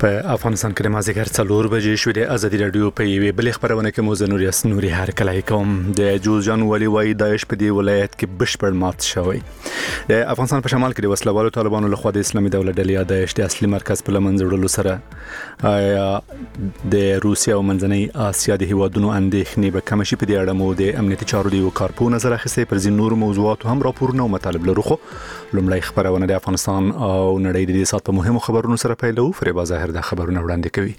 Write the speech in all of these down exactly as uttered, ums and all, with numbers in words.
په افغانستان کې د مازدیګر څلور بجې شوې د ازادي رادیو په یوې بلې خبرونه کې مو زه نوري اسنوري هرکلی کوم. د جوزجان والي وایي داعش په دې ولایت کې بشپړ مات شوی. د افغانستان په شمال کې د وسلوالو طالبانو لخوا د اسلامي دولت ډلې یا داعش د اصلي مرکز په لمن ځړلو سره د روسیا او منځنۍ اسیا د هیوادونو اندېښنې به کم شي. په دې اړه مو د امنیتي چارو د یو کارپو نظر اخیستی. پر ځینو نورو موضوعاتو هم راپورونه او مطالب لرو، خو لومړی خبرونه د افغانستان او نړۍ د دې سات په مهمو خبرونو سره پیلو. فریبا ظاهر د خبرونه وړاندې کوي.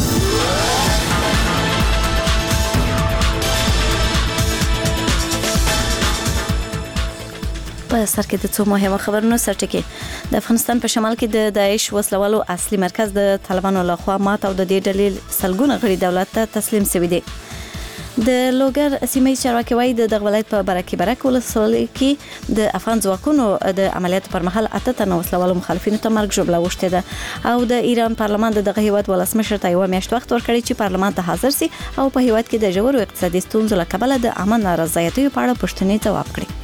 په سر کې د څو مهمه خبرونو سرټکی. د افغانستان په شمال کې د داعش وسلوالو اصلي مرکز د طالبانو لخوا مات او د دې ډلې سلګونه غړي دولت ته تسلیم شوی دی. د لوګر سیمې چارواکي وایي د دغه ولایت په برکې برک ولسوالۍ کې د افغان ځواکونو د عملیاتو پر مهال اته تنه وسلوالو مخالفینو ته مرګ ژوبله وشتې ده او د ایران پارلمان د دغه هیواد ولسمشر ته یوه میاشت وخت ورکړی چې پارلمان ته حاضر سي او په هیواد کې د ژورو اقتصادي ستونزو له کبله د عامه نارضایتیو په اړه پوښتنې ځواب کړي.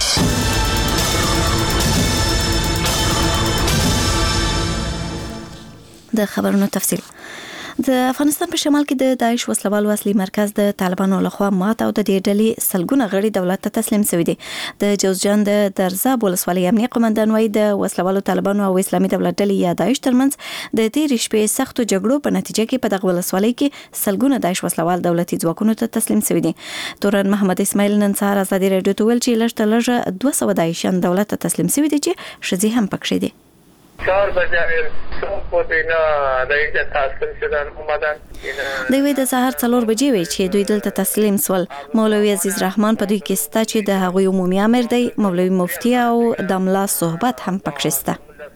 د خبرونو تفصیل. د افغانستان په شمال کې د داعش وسلوالو اصلي مرکز د طالبانو لخوا مات او د دې ډلې سلګونه غړي دولت ته تسلیم شوی دي. د جوزجان د درزاب ولسوالۍ امنیه قومندان وایي د وسلوالو طالبانو او اسلامي دولت ډلې یا داعش ترمنځ د تېرې شپې سختو جګړو په نتیجه کې په دغه ولسوالۍ کې سلګونه داعش وسلوال دولتي ځواکونو ته تسلیم شوی دي. تورن محمد اسماعیل نن سهار ازادي رادیو ته ویل چې لږ تر لږه دوه سوه داعشیان دولت ته تسلیم شوي دي چې ښځې هم پکښې دي. چهار بجه صبح اینا دایته تسلیم شدن اومدن. دوی د سهار څلور بجې وی چې دوی دلته تسلیم سول. مولوي عزیز رحمان په دوی کې ستا چې د هغوی عمومي امر دی. مولوي مفتی او د ملا صحبت هم پکښې سته.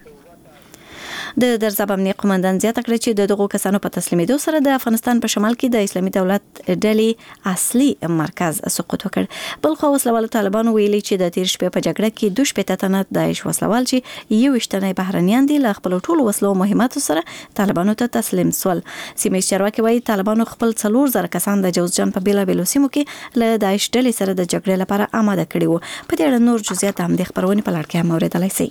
د درزاب امنیه قومندان زیاته کړه چې د دغو کسانو په تسلیمېدو سره د افغانستان په شمال کې د اسلامي دولت ډلې اصلي مرکز سقوط وکړ. بلخو وسلوالو طالبانو ویلي چې د تیر شپې په جګړه کې دوه شپېته تنه داعش وسلوال چې یوویشت تنه بهرنیان دي له خپلو ټولو وسلو او مهماتو سره طالبانو ته تسلیم سول. سیمې چارواکي وایي طالبانو خپل څلور زره کسان د جوزجان په بېلابېلو سیمو کې له داعش ډلې سره د جګړې لپاره آماده کړي وو. په دې اړه نور جزئیات هم د خبرونې په لړ کې هم اورېدلی شئ.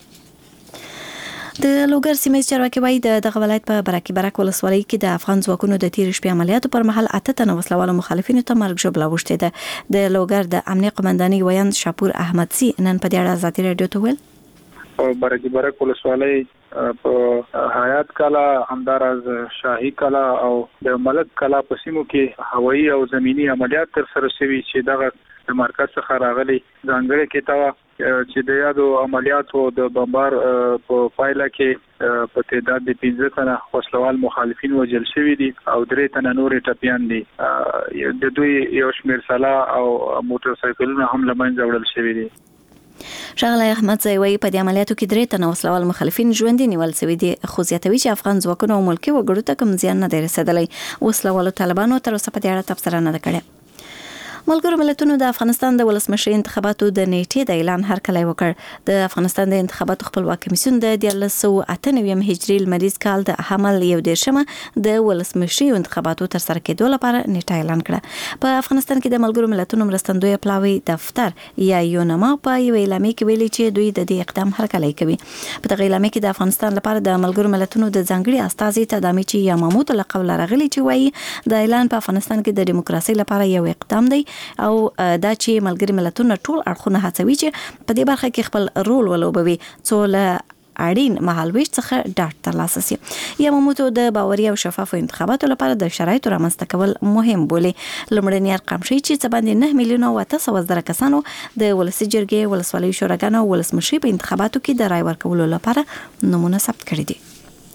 د لوګر سیمې چارواکي وایي د دغه ولایت په برکې برک ولسوالۍ کې د افغان ځواکونو د تېرې شپې عملیاتو پر مهال اته تنه وسلوالو مخالفینو ته مرګ ژوبله وشتې ده. د لوګر د امنیه قومندانۍ ویاند شاپور احمدسي نن په دې اړه ازادي رادیو ته ویل. برکې برک ولسوالۍ په حیات کلا، همداراز شاهي کلا او د ملک کلا په سیمو کې هوایي او زمینی عملیات ترسره شوي چې دغه د مرکز څخه راغلي. ځانګړې کتابه چې د یادو عملیاتو د بمبار په پایله کې په تعداد د پنځه تنه وسلوال مخالفین وژل شوي دي او درې تنه نورې ټپیان دي. د دوی یو شمېر سلاح او موټر سایکلونه هم له منځه وړل شوي دي. ښاغلی احمدزی وایي په دې عملیاتو کې درې تنه وسلوال مخالفین ژوندي نیول شوي دي، خو زیاتوي چې افغان ځواکونو او ملکي وګړو ته کوم زیان نه دی رسېدلی. وسلوالو طالبانو تر اوسه په دې اړه تبصره نه ده کړې. ملګرو ملتونو د افغانستان د ولسمشر انتخاباتو د نیټې د اعلان هرکلی وکړ. د افغانستان د انتخاباتو خپلواک کمیسیون د دیارلس سوه اته نوي هجري لمریز کال د حمل یو دېرشمه د ولسمشري انتخاباتو ترسره کېدو لپاره نیټه اعلان کړه. په افغانستان کې د ملګرو ملتونو مرستندویه پلاوي دفتر یا یونما په یو اعلامیه کې ویلي چې دوی د دې اقدام هرکلی کوي. په دغه اعلامیه کې د افغانستان لپاره د ملګرو ملتونو د ځانګړي استازي تدامیچي یاماموتو له قوله راغلي چې وایي د اعلان په افغانستان کې د دیموکراسۍ لپاره یو اقدام دی او دا چې ملګري ملتونه ټول اړخونه هڅوي چې په دې برخه کې خپل رول ولوبوي څو له اړین مهالویش څخه ډاډ ترلاسه شي. یاماموتو د باوري او شفافو انتخاباتو لپاره د شرایطو رامنځته کول مهم بولي. لومړني ارقام ښیي چې څه باندې نه میلیونه او اته سوه زره کسانو د ولسي جرګې، ولسوالیو شوراګانو او ولسمشرۍ په انتخاباتو کې د رای ورکولو لپاره نومونه ثبت کړي دي.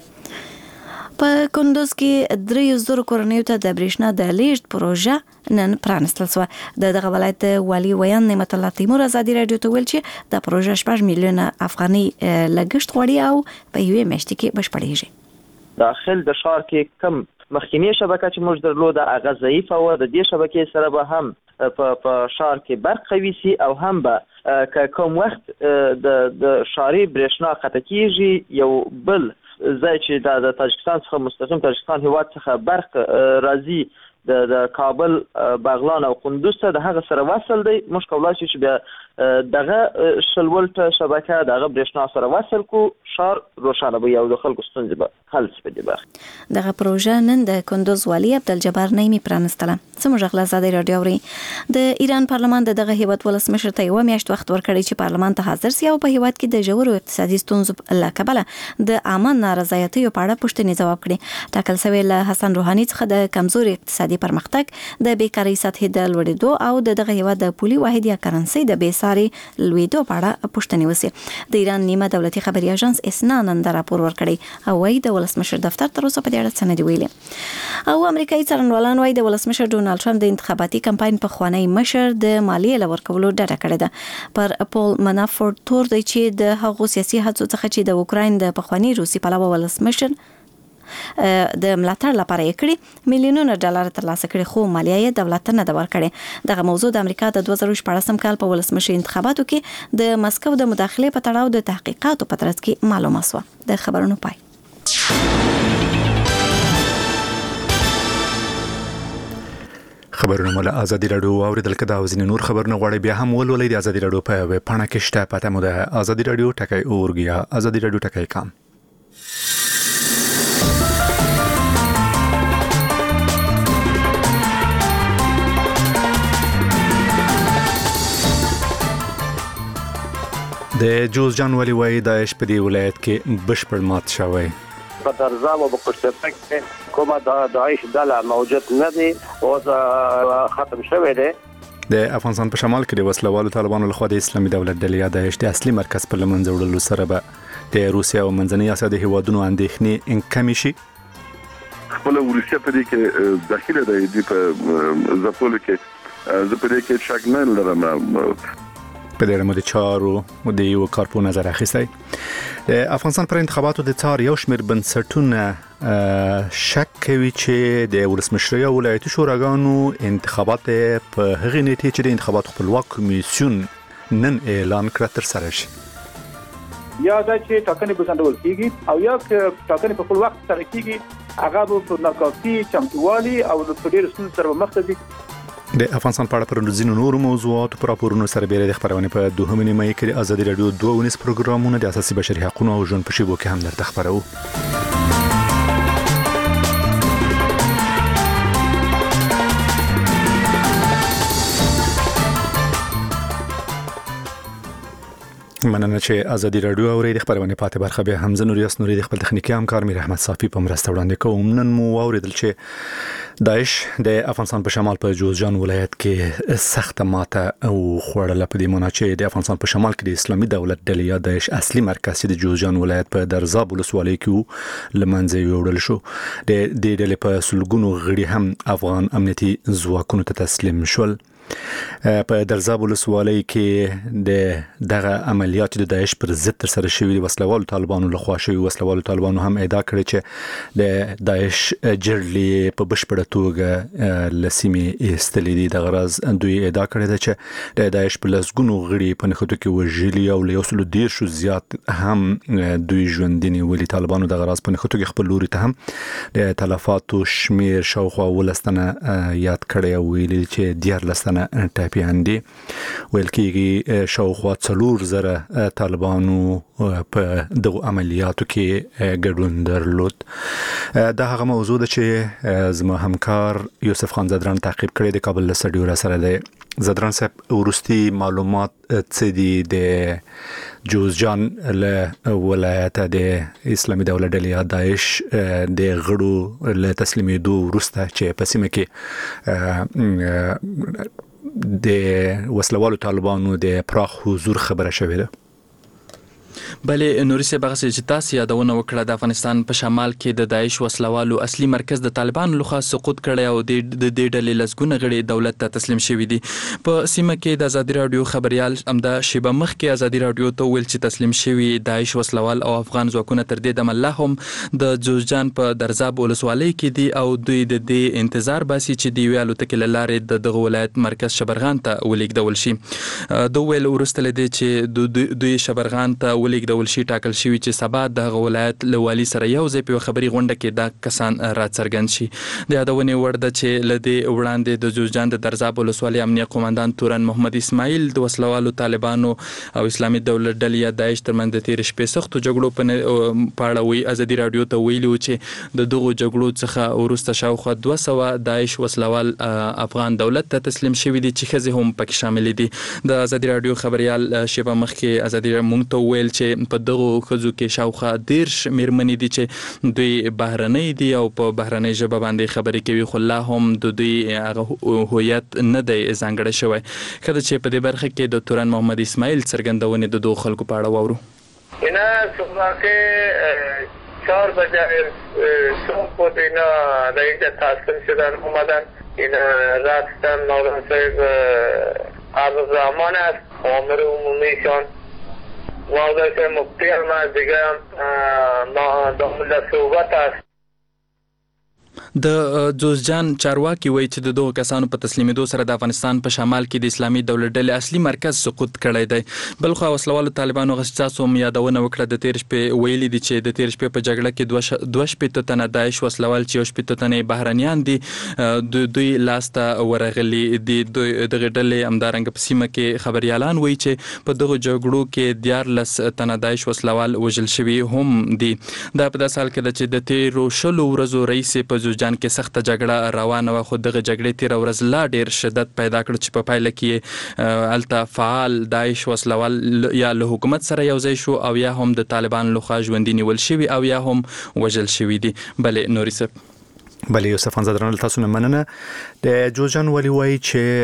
په کندوز کې دریو زرو کورنیو ته د برېښنا د لیږد پروژه نن پرانستل شوه. د دغه ولایت والي ویاند نعمت الله تیمور ازادي رادیو ته ویل چې د پروژه شپږ میلیونه افغانۍ لګښت غواړي او په یوې میاشتې کې بشپړېږي. داخل د ښار کې کم مخکینی شبکه چې موږ درلوده هغه ضعیفه وه. د دې شبکې سره به هم په ښار کې برق قوي سي او هم به که کوم وخت د ښاري برېښنا قطع کېږي یو بل ځای چې د تاجکستان څخه مستقیم تاجکستان هیواد څخه برق راځي د د کابل بغلان او قندوز ته د هغه سره وصل دی. موږ کولای شو چې بیا دغه شل ولټ شبکه دغه برېښنا سره وصل کو، شهر روښانه به او د خلکو ستونزې به حل شي. په دې برخه دغه پروژه نن د کندوز والی عبدالجبار نعیمي پرانستله. سمجه غلا زاده رادیو اوري د ایران پارلمان د دغه هیواد ولسمشر ته یو میاشت وخت ورکړی چې پارلمان ته حاضر سي او په هیواد کې د ژورو اقتصادي ستونزو له کبله د عامه نارضایتیو په اړه پوښتنې ځواب کړي. ټاکل شوی له حسن روحاني څخه د کمزوري اقتصادي پرمختګ، د بیکارۍ سطحې د لوړېدو او د دغه هیواد د پولي واحد یا کرنسي د بیساري لوړېدو په اړه پوښتنې وسي. د ایران نیمه دولتي خبري اژانس اسنا نن راپور ورکړی او وايي د ولسمشر دفتر تر اوسه په دې اړه څه نه دی ویلي. او امریکایي څارنوالان وايي د ولسمشر ډونالد ټرمپ د انتخاباتي کمپاین په خوانی مشر د مالیې لور کولو ډډه کړې ده. پر پول منافورت تور دی چې د هغو سیاسي هڅو څخه چې د اوکراین د پخوانی روسي پلوه ولسمشر د ملاتړ لپاره یې کړی میلیونونه ډالر ترلاسه کړي، خو مالیه یې دولت نه ده ورکړې. دغه موضوع د امریکا د دوه زره شپاړسم کال په ولسمشر انتخاباتو کې د مسکو د مداخلې په تړاو د تحقیقاتو په ترڅ کې معلومه شوه. د خبرونو پای. خبرونه مله ازادي رادیو اوریدل کده او ځینې نور خبرونه غواړي بیا هم ولولئ د ازادي رادیو په ویب پاڼه کې شته. پته مو ده ازادي رادیو ټکی اورګ یا ازادي رادیو ټکی کام. د جوزجان ولی وای داعش په دې ولایت کې بشپړ مات شوی. په درزاب او قرشتک کې کومه د داعش ډله موجود نه دي او ختم شوی دی. د افغانستان په شمال کې د وسلوالو طالبانو لخوا د اسلامي دولت ډلې یا داعش د اصلي مرکز په لمنځه وړلو سره به د روسیا او منځنۍ اسیا د هیوادونو اندېښنې کمې شي. خپل روسیا په دې کې داخله دی د په زپول کې زه په دې کې شک نه لرم. په دې اړه د چارو د یو کارپو نظر اخیستی. د افغانستان پر انتخاباتو د څار یو شمېر بنسټونه شک کوي چې د ولسمشرۍ او ولایتي شوراګانو انتخابات په هغې نیټې چې د انتخاباتو خپلواک کمیسیون نن اعلان کړه ترسره شي. یا دا چې ټاکنې به ځنډول کېږي او یا ټاکنې په خپل وخت سره کېږي، هغه به په ناکافي چمتووالي او د ډېرو ستونزو سره به مخ ته ځي. د افغانستان په اړه پر ځینو نورو موضوعاتو پر راپورونو سره بیره د خبرونه په دوهمه نیمه کې د ازادي رادیو دوه ونیس پروګرامونه د اساسي بشري حقوقو او ژوند په شیبو کې هم درته خبرو. مننه چې ازادي رادیو اوري. د خبرونه پاتې برخه به حمزه نوریاس نوري د خپل تخنیکی همکار میر احمد صافي په مرسته وړاندې کوم. نن مو اوریدل چې داعش د افغانستان په شمال په جوزجان ولایت کې سخت ماته او خوړله. په دې معنی چې د افغانستان په شمال کې د اسلامي دولت ډلې یا داعش اصلي مرکز د جوزجان ولایت په درزاب ولسوالۍ کې لمنځه یوړل شو. د دې ډلې په سلګونو غړي هم افغان امنیتي ځواکونو ته تسلیم شول. په درزاب ولسوالۍ کې د دغه عملیات د داعش پر ضد تر سره شوی د وسلوالو طالبانو لخوا شوی. وسلوالو طالبانو هم ادعا کړې چې د داعش جرلې په بشپړه توګه لسیمې ایستلې دي. د غرض دوی ادعا کړې ده چې د داعش په لسګونو غړي په نښتو کې وژلي او له یو سلو دیرشو زیات هم دوی ژوندي نیولي. طالبانو د غرض په نښتو کې خپل لوري ته هم د تلفاتو شمیر شاوخوا ولس تنه یاد کړی او ویلي چې دیارلس تنه ټاپیان دي. ویل کېږي شاوخوا څلور زره طالبانو په دغو عملیاتو کې ګډون درلود. دا هغه موضوع ده چې زما همکار یوسف خان زدران تعقیب کړی د کابل له سټډیو را سره دی. زدران صاحب ورستي معلومات څه دي د جوزجان له ولایت د اسلامي دولت ډلې یا داعش د غړو له تسلیمېدو وروسته چې په سیمه کې د وسلوالو طالبانو د پراخ حضور خبره شوې ده؟ بلې نوري صاحب هغه چې تاسو یادونه وکړه د افغانستان په شمال کې د داعش وسلوالو اصلي مرکز د طالبانو لخوا سقوط کړی او د دې ډلې لسګونه غړي دولت ته تسلیم شوي دي. په سیمه کې د ازادي رادیو خبريال امدا شیبه مخ کې ازادي رادیو ته ویل چې تسلیم شوي داعش وسلوال او افغان ځواکونه تر دې دمه لا هم د جوزجان په درزاب ولسوالۍ کې دي او دوی د دې انتظار باسي چې د ویالو تکل لارې د دغه ولایت مرکز شبرغان ته ولیږدول شي. دوی ویل ورسته لدی چې دوی شبرغان ته ولېږدول شي ټاکل شوي چې سبا د ولایت له والي سره یو ځای په خبري غونډه کې دا کسان راڅرګند شي. د یادونې وړ ده چې له دې وړاندې د جوزجان د درزاب ولسوالۍ امنیه قومندان تورن محمد اسماعیل د وسلوالو طالبانو او اسلامي دولت ډلې یا داعش ترمنځ د تېرې شپې سختو جګړو په اړه وی ازادي راډیو ته ویلي و چې د دغو جګړو څخه وروسته شاوخوا دوه سوه داعش وسلوال افغان دولت ته تسلیم شوي دي چې ښځې هم پکې شاملې دي. د ازادي راډیو خبريال شیبه مخکې ازادي مونږ ته ویل چې په دغو ښځو کې شاوخوا دېرش مېرمنې دي چې دوی بهرنۍ دي او په بهرنۍ ژبه باندې خبرې کوي، خو لا هم د دوی هغه هویت نه دی ځانګړی شوی. ښه ده چې په دې برخه کې د تورن محمد اسماعیل څرګندونې د دغو خلکو په اړه واورو. اینا صبح که چهار بجه صبح بود اینا در اینجا تسلیم شدن اومدن. اینا رفتن مولانا صاحب عبدالرحمن است عامر عمومیشان، مولانا صاحب مفتی هم از دیگه هم داخل صحبت است. د جوزجان چارواکي وایي چې د دغو کسانو په تسلیمېدو سره د افغانستان په شمال کې د اسلامي دولت ډلې اصلي مرکز سقوط کړی دی. بلخوا وسلوالو طالبانو غږ تاسو هم یادونه وکړه د تېرې شپې ویلي دي چې د تېرې شپې په جګړه کې دوه شپېته تنه داعش وسلوال چې یو شپېته تنه بهرنیان دي دوی لاسته ورغلي دي. دغې ډلې همدارنګه په سیمه کې خبریالان وایي چې په دغو جګړو کې دیارلس تنه داعش وسلوال وژل شوي هم دي. دا په داسې حال کې ده چې د تېرو شلو ورځو رئیسې په جوزجان کې سخته جګړه روانه وه، خو دغه جګړې تېره ورځ لا ډېر شدت پیدا کړ چې په پایله کې هلته فعال داعش وسلوال یا له حکومت سره یو ځای شو او یا هم د طالبانو لخوا ژوندي نیول شوي او یا هم وژل شوي دي. بلې نوري صاحب. بلې یوسف انزادران له تاسو نه مننه. د جوزجان والي وایي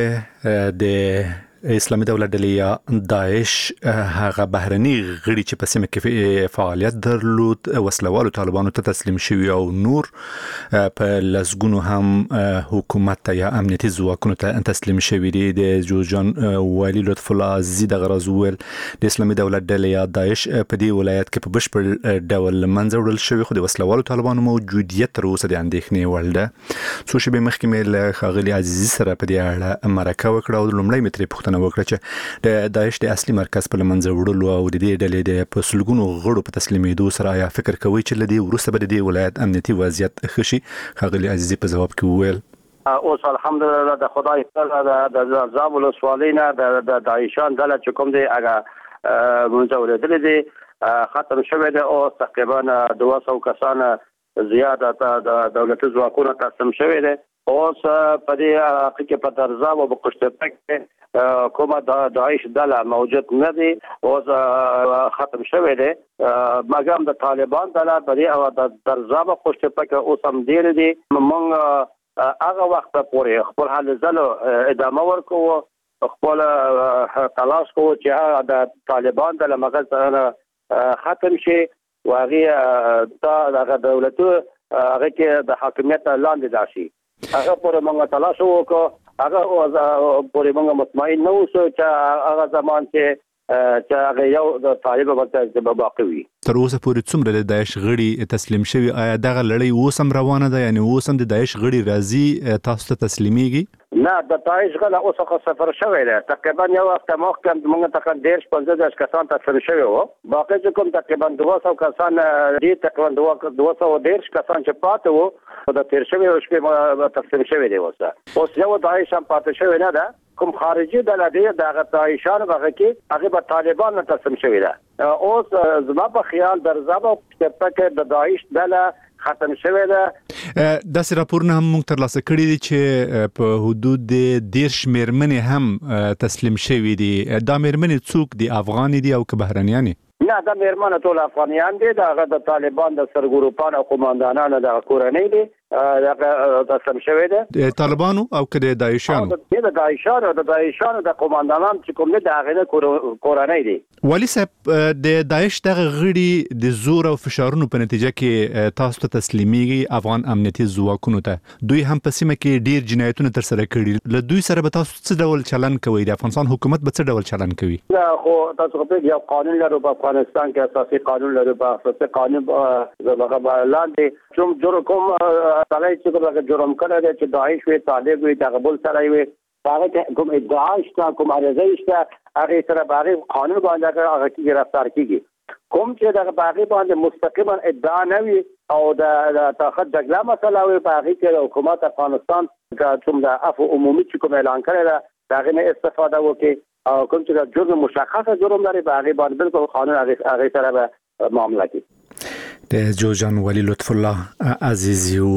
چې د اسلامي دولت ډلې یا داعش هغه بهرني غړي چې په سیمه کې فعالیت درلود وسلوالو طالبانو ته تسلیم شوي او نور په لسګونو هم حکومت ته یا امنیتي ځواکونو ته تسلیم شوي دي. د جوزجان والي لطف الله عزیزي دغه راز وویل د اسلامي دولت ډلې یا داعش په دې ولایت کې په بشپړ ډول منځه وړل شوي، خو د وسلوالو طالبانو موجودیت تر اوسه د اندېښنې وړ ده. څو شېبې مخکې مې له ښاغلي عزیزي سره په دې اړه مرکه وکړه او لومړی مې ترې پوښتنه وکړه چې د داعش د اصلي مرکز په لمنځه وړلو او د دې ډلې د په سلګونو غړو په تسلیمېدو سره آیا فکر کوي چې له دې وروسته به د دې ولایت امنیتي وضعیت ښه شي؟ ښاغلي عزیزي په ځواب کې وویل اوس الحمدلله د خدای تعالی د درزاب ولسوالۍ نه د داعشان ډله چې کوم دی هغه منځه وړېدلې دي ختم شوی دی او تقریبا دوه سوه کسان زیاده د دولتي ځواکونو تسلیم شوي دي. اوس په دې حق کې په درزاب او په قشتپه کې کومه د داعش ډله موجود نه دي، اوس ختم شوی دی. مګر د طالبان ډله په دې او د درزاب او قشتپه کې اوس هم ډېر دي. موږ هغه وخت پورې خپل هلې ځلو ادامه ورکوو، خپل تلاش کوو چې هغه د طالبان ډله مغز سره ختم شي او هغې د هغه دولتو هغه کې د حاکمیت لاندې راشي. هغه پورې موږ تلاش وکړو، هغه پورې موږ مطمئن نه اوسو چې هغه زمان چې چې هغه یو د طالب ورته باقي وي. تر اوسه پورې څومره د داعش غړي تسلیم شوي؟ آیا دغه لړۍ اوس هم روانه ده؟ یعنی اوس هم د داعش غړي راځي تاسو ته تسلیمیږي؟ نه، د داعش غړي اوس هغه سفر شوی دی. تقریبا یو وخت مخکې موږ تقریبا ډېر پنځه دېرش کسان تسلیم شوي وو، باقي چې کوم تقریبا دوه سوه کسان دي، تقریبا دوه سوه دېرش کسان چې پاتې وو د تېر شوي شپې تسلیم شوي دي. اوس اوس یو داعش هم پاتې شوی نه ده، کوم خارجي ډله دی د هغه داعشانو هغه کې هغه به طالبان نه تسلیم شوي ده. اوس زما په خیال درزاب او قشتپه کې د داعش ډله ختم شوی ده. داسې راپورونه هم موږ ترلاسه کړي دي چې په حدود د دېرش مېرمنې هم تسلیم شوي دي. دا مېرمنې څوک دي؟ افغانې دي او که بهرنیانې؟ نه، دا مېرمنې ټول افغانیان دي. د هغه د طالبان د سرګروپانو او قوماندانانو د کورنۍ دي هغه تسلیم شوی دی. د طالبانو او که د داعشانو؟ د داعشانو د داعشانو د قوماندانان چې کوم دي د هغې کورنۍ دي. والي صاحب، د داعش دغه غړي د زور او فشارونو په نتیجه کې تاسو ته تسلیمیږي افغان امنیتي ځواکونو ته. دوی هم په سیمه کې ډیر جنایتونه ترسره کړي. له دوی سره به تاسو څه ډول چلند کوئ؟ د افغانستان حکومت به څه ډول چلند کوي؟ خو تاسو خو یو قانون لرو په افغانستان کې، اساسي قانون لرو په اساسي قانون لاندې کوم جرم کوم سړی چې کوم جرم کړی دی چې داعش وي، طالب وي، دغه بل سړی وي، هغه ته کوم ادعا شته، کوم عرضه شته، هغه سره باندې قانون باندې هغه کې گرفتار کیږي. کوم چې د باغی باندې مستقیما ادعا نه وي او د تاخت دغلا مسله وي باغی کې حکومت افغانستان کوم د عفو عمومي چې کوم اعلان کړی دا دغه نه استفاده وکړي او کوم چې د جزء مشخصه جرم لري باغی باندې بالکل قانون هغه سره به معامله کوي. د جوجان ولی لطف الله عزیزیو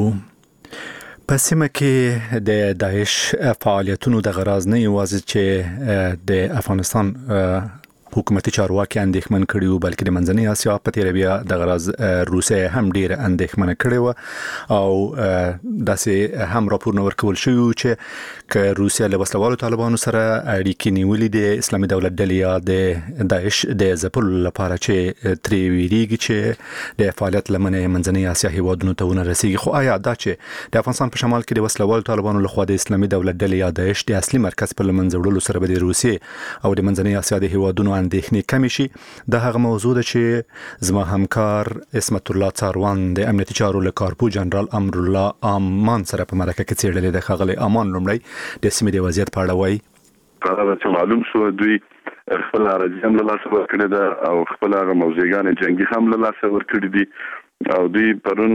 په سیمه کې د داعش فعالیتونو د غراض نه یوازې چې د افغانستان حکومتي چارواکي اندېښمن کړي وو بلکې د منځنۍ اسیا په تیر بیا د غراض روسیه هم ډیره اندېښمن کړي وو او داسې هم راپورونه ورکول شوی چې ک روسیه له وسلوالو طالبانو سره اړیکې نیولې د اسلامي دولت ډلې یا د داعش د ځپلو لپاره چې ترې ویریږي چې د فعالیت لمنه منځنۍ اسیا هیوادونو ته ونه رسیږي. خو آیا دا چې د افغانستان په شمال کې د وسلوالو طالبانو لخوا د اسلامي دولت ډلې یا داعش د اصلي مرکز په لمنځه وړلو سره به د روسیه او د منځنۍ اسیا د هیوادونو اندېښنې کمی شي؟ دا هغه موضوع ده چې زما همکار اسمت الله څاروان د امنیتي چارو له کارپو جنرال امر الله امان سره په مرکه کې څېړلې ده. ښاغلی امان لومړی د سیمې د وضعیت په اړه وایي. قراره چې معلوم شو دوی خپل عرضی هم له لاسه ورکړي ده او خپل هغه موضوعګانې جنگي هم له لاسه ورکړي دي او دوی پرون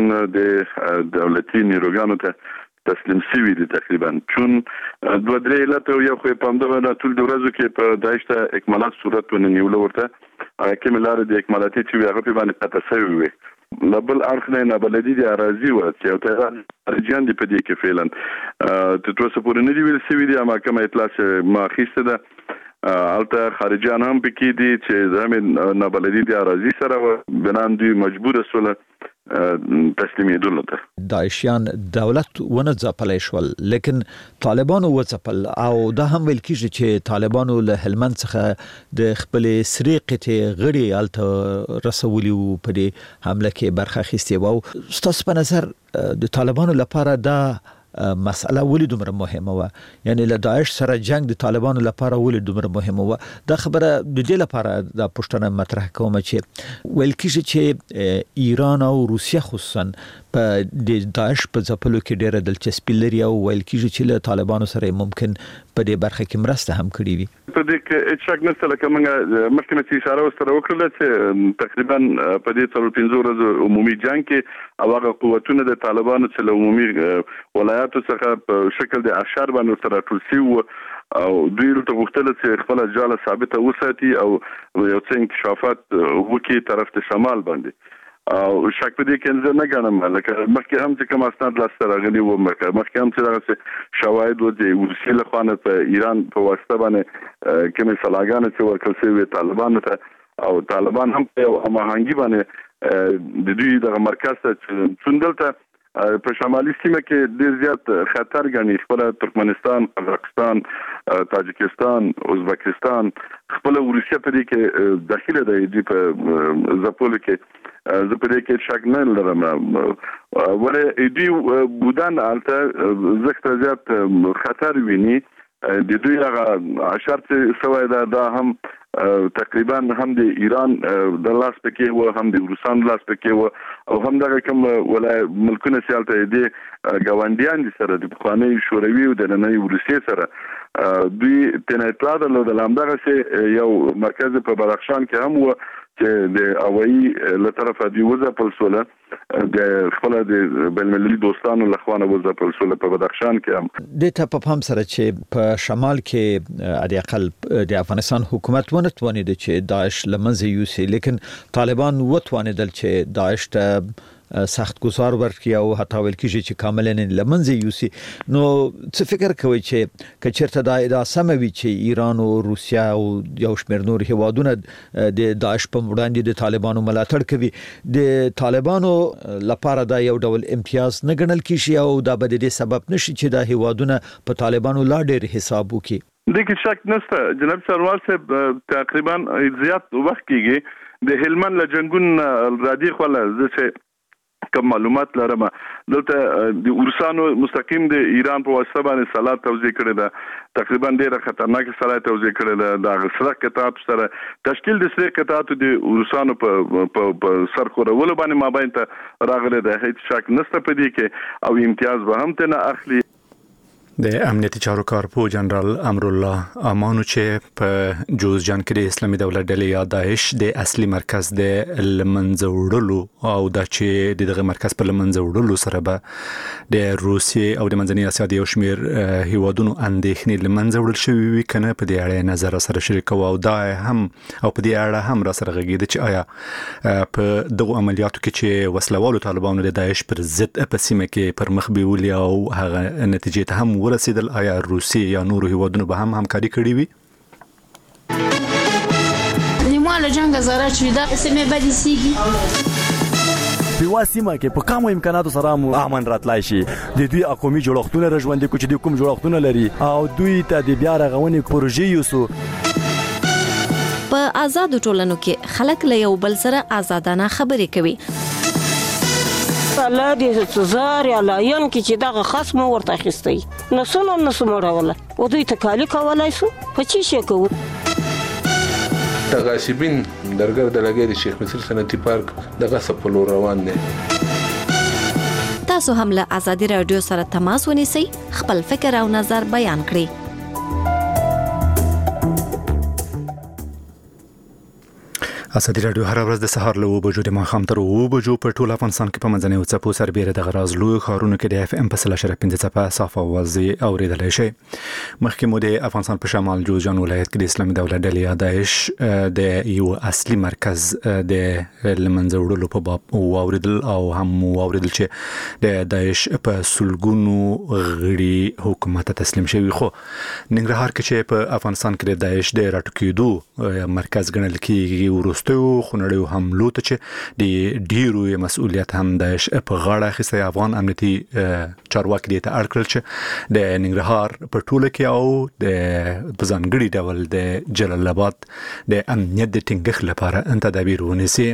د دولتي نیروګانو ته تسلیم شوي دي تقریبا چون دوه درې لته یو خو په همدغه ټول د ورځو کې په داعش ته اکمالات صورت ونیول ورته کومې لارې د اکمالاتي چې هغه په باندې پته شوی وي لبل اړخ نه نه بلدي د اراضي و چې او ته ارجان دی په دې کې فعلا ته تاسو پورې نه دی ویل سوي دي اما کومه اطلاع ما خسته ده البته خارجيان هم پکې دي چې زمين نه بلدي د اراضي سره بنان دي مجبور سول تسلیمېدل ته. داعشیان دولت ونه ځپلای شول لیکن طالبانو وځپل او دا هم ویل کیږي چې طالبانو له هلمند څخه د خپل سری قطې غړي الته رسولي وو په دې حمله کې برخه اخیستې وو. ستاسو په نظر د طالبانو لپاره دا مسأله ولې دومره مهمه و؟ یعنی له داعش سره جنگ د طالبانو لپاره ولې دومره مهمه و؟ دا خبره د دې لپاره د پښتنه مطرح کوم چې ویل کیږي چې ایران او روسیه خصوصا په د داعش په ځپلو کې ډیره دلچسپي لري او ویل کیږي چې له طالبانو سره ممکن په دې برخه کې مرسته هم کړې وي. په دې کې هیڅ شک نشته لکه موږ مخکې چې اشاره وستره وکړه چې تقریبا په دې څلور پنځه ورځې عمومي جنگ کې او هغه قوتونه د طالبانو چې له عمومي ولایاتو څخه په شکل د اشار باندې سره ټول شي او دوی ته غوښتل چې خپل ځاله ثابته وساتي او یو څه انکشافات وکړي طرف ته شمال باندې او شک په دې کې نه غنم لکه مخکې هم چې کوم اسناد لاسته راغلي و مخکې هم چې دغه شواهد و د روسیې له خوا په ایران په واسطه باندې کومې سلاګانې چې ورکړل شوی طالبانو ته او طالبان هم په هماهنګي باندې د دوی د مرکز ته څوندلته په شمالي سیمه کې ډیر زیات خطر غني خپل ترکمنستان، قزاقستان، تاجکستان، ازبکستان خپل روسیه په دې کې داخله دی په زپول کې زه په دې کې شک نه لرم ولې دوی بودان الته زخت زیات خطر ویني د دوی هغه شرط سوی دا, دا هم تقریبا هم د ایران د لاس پکې و هم د روسان لاس پکې و او هم دغه کوم ولای ملکونه سیالته دي غونډیان دي سره د بخوانی شوروي او د نننۍ روسیې سره دوی تنه اطلاع درلوده لامدغه سي یو مرکز په بدخشان کې هم و چې د اوایي له طرفه دی وزه پلسوله د خپل د بلملي دوستانو له خوانه وزه پلسوله په بدخشان کې هم د ته په هم سره چې په شمال کې د اقل د افغانستان حکومت ونه توانید چې داعش لمنځه یوسي لیکن طالبان وتوانیدل چې داعش ته سخت گزار ورکړي او حتی ویل کېږي چې کاملا لمنځه یوسي. نو څه فکر کوي چې کچرته دا د سموي چې ایران او روسیا او یو شمېر نور هیوادونه د داعش په وړاندې د طالبانو ملاتړ کوي د طالبانو لپاره دا یو ډول امتیاز نه ګڼل کیږي او دا به د دې سبب نشي چې دا هیوادونه په طالبانو لا ډېر حساب وکړي؟ د کې شک نشته جناب سروال صاحب تقریبا زیات وخت کېږي د هلمند له جنگون رادي خپل چې کوم معلومات لرم دلته د اورسانو مستقیم د ایران په واسطه باندې سلات توزیع کړی دا تقریبا ډیره خطرناک سلات توزیع کړی دا د سرک کتاب سره تشکیل د سرک کتاب د اورسانو په په سر خورولو باندې مابین ته راغلی دا هیڅ شک نشته په دې کې او امتیاز به هم ته نه اخلي. د امنیتي چارو کارپو جنرال امرالله امانو چې په جوزجان کې د اسلامي دولت ډلې یا داعش د اصلي مرکز د لمنځه وړلو او د چې دغه مرکز په لمنځه وړلو سره به د روسیې او د منځنۍ اسیا د یو شمېر هیوادونو اندېښنې لمنځه وړل شوي وي کنه په دې اړه نظر سره شریکو او دا هم او په دې اړه هم را سره غږیده چې آیا په دغه عملیاتو کې چې وسلوالو طالبانو د داعش پر ضد په سیمه کې پر مخ بیولي او هغه نتیجې ته هم ورسېدل آیا روسیې یا نورو هیوادونو به هم همکاري کړې وي؟ نیمواله جنگ زاره چې دا سیمه بدې سیږي په واسمه کې په کومو امکاناتو سره مو امن راتلای شي د دوی اقومي جوړښتونه رژوندې کو چې د کوم جوړښتونه لري او دوی ته د بیا رغونې پروژې یوسو په آزاد ټولنو کې خلک له یو بل سره آزادانه خبرې کوي الله دې تزار یا لاین کې چې دغه خصم ورته اخیستی نو سونه نو سموړوله او دوی تکالی کولای سو په چی شي کوو تغاسبین درګر د لګې د شیخ مصر صنعتي پارک دغه سپلو روان دي تاسو هم له ازادي رادیو سره تماس ونیسئ خپل فکر او نظر بیان کړئ ازادي رادیو هر ورځ د سهار له وبجو د ماښام تر وبجو په ټول افغانستان کې په منځنۍ او څپو سربېره د غراز لوی ښارونو کې د اف ام په سل اشاریه پنځه څپه صاف اوازې اوریدلی شي مخکې مو د افغانستان په شمال جوزجان ولایت کې د اسلامي دولت ډلې یا داعش د یو اصلي مرکز د لمنځه وړلو په باب واوریدل او هم واوریدل چې د داعش په سلګونو غړي حکومت ته تسلیم شوی خو ننګرهار کې چې په افغانستان کې د داعش د راټوکېدو مرکز ګڼل کېږي ورسته خونړیو حملو ته چې د ډیرو مسؤلیت هم داعش په غاړه اخیستی افغان امنیتي چارواکي دې ته اړ کړل چې د ننګرهار په ټوله کې او د په ځانګړي ډول د جلال آباد د امنیت د ټینګښت لپاره تدابیر ونیسي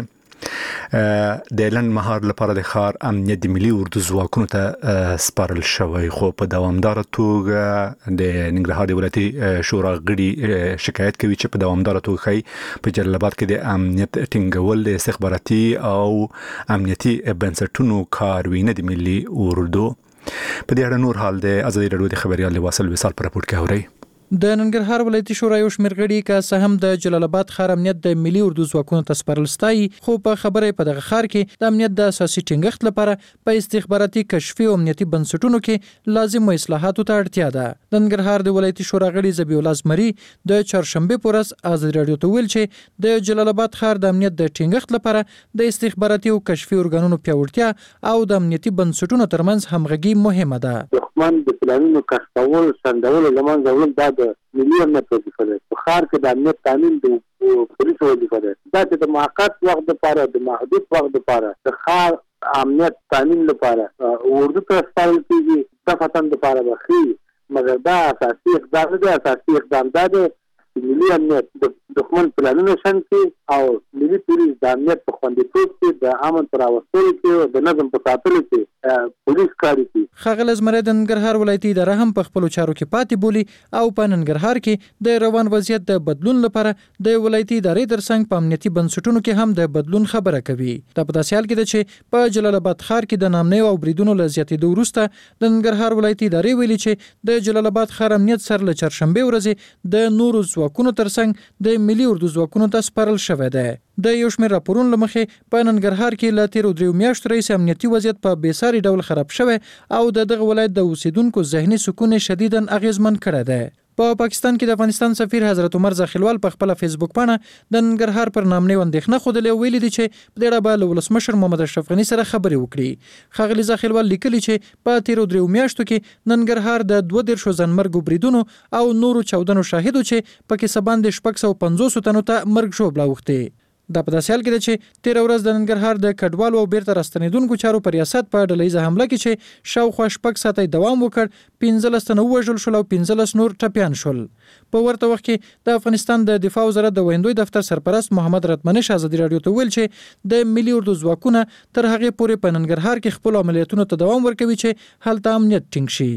د لنډ مهال لپاره د ښار امنیت د ملي اردو ځواکونو ته سپارل شوی خو په دوامداره توګه د ننګرهار د ولایتي شورا غړي شکایت کوي چې په دوامداره توګه ښایي په جلال آباد کې د امنیت ټینګول د استخباراتي او امنیتي بنسټونو کاروینه د ملي اردو په دې اړه نور حال د ازادي رادیو د خبريال واصل وصال پر راپورټ کې اورئ د ننګرهار ولایتي شورا یو شمېر غړي که څه هم د جلال آباد ښار امنیت د ملي اردو ځواکونو ته سپارل ستایي خو په خبره په دغه ښار کې د امنیت د اساسي ټینګښت لپاره په استخباراتي کشفي او امنیتي بنسټونو کې لازم اصلاحاتو ته اړتیا ده د ننګرهار د ولایتي شورا غړي ذبیح الله زمري د چهارشنبه په ورځ ازادي رادیو ته ویل چې د جلال آباد ښار د امنیت د ټینګښت لپاره د استخباراتي او کشفي ارګانونو پیاوړتیا او د امنیتي بنسټونو ترمنځ همغږي مهمه ده دښمن د پلانونو کشفول سندول لمنځه وړل دا د ملي امنیت وظیفه ده په ښار کې د امنیت تامین د پولیسو وظیفه ده دا چې د موقت وخت لپاره د محدود وخت لپاره د ښار امنیت تامین لپاره اردو ته سپارل کېږي د فتن لپاره بخي مګر دا اساسي اقدام دی اساسي اقدام دی ملي امنیت د دښمن پلانونه شنکي او ملي پولیس د امنیت په خوندیتوب کې د امن پر راوستلو کې او د نظم په ساتلو کې پولیس کار کوي. ښاغلی زمری د ننګرهار ولایتي اداره هم په خپلو چارو کې پاتې بولي او په ننګرهار کې د روان وضعیت د بدلون لپاره د ولایتي ادارې ترڅنګ په امنیتي بنسټونو کې هم د بدلون خبره کوي. دا په داسې حال کې ده چې په جلال آباد ښار کې د نامنیو او بریدونو له زیاتېدو وروسته د ننګرهار ولایتي ادارې ویلي چې د جلال آباد ښار امنیت سر له چهارشنبې ورځې د نورو ځواکونو ترڅنګ د ملي اردو ځواکونو ته سپارل شوی دی. د یو شمېر راپورونو له مخې په ننګرهار کې له تیرو دریو میاشتو راهیسې امنیتي وضعیت په بېساري ډول خراب شوی او د دغه ولایت د اوسیدونکو ذهني سکون شدیداً اغیزمن کړی دی. په پاکستان کې د افغانستان سفیر حضرت عمر زاخیلوال په خپل فیسبوک باندې د ننګرهار پر نامنیو اندېښنه خوده ویلي دي چې په دې اړه به له ولسمشر محمد اشرف غني سره خبرې وکړي. ښاغلي زاخیلوال لیکلي چې په تیرو دریو میاشتو کې ننګرهار د دوه دیرشو ځانمرګو بریدونو او نورو چاودنو شاهد و چې پکې څه باندې شپږ سوه پنځوسو تنو ته مرګ ژوبله اوښتې. دا په داسې حال کې ده چې تېره ورځ د ننګرهار د کډوالو او بیرته راستنېدونکو چارو په ریاست په ډلهییزه حمله کې چې شاوخوا شپږ ساعته دوام وکړ پنځلس تنه ووژل شول او پنځلس نور ټپیان شول. په ورته وخت کې د افغانستان د دفاع وزارت د ویندوی دفتر سرپرست محمد رتمنش ازادي رادیو ته ویل چې د ملي اردو ځواکونه تر هغې پورې په ننګرهار کې خپل عملیاتونو ته دوام ورکوي چې هلته امنیت ټینګ شي.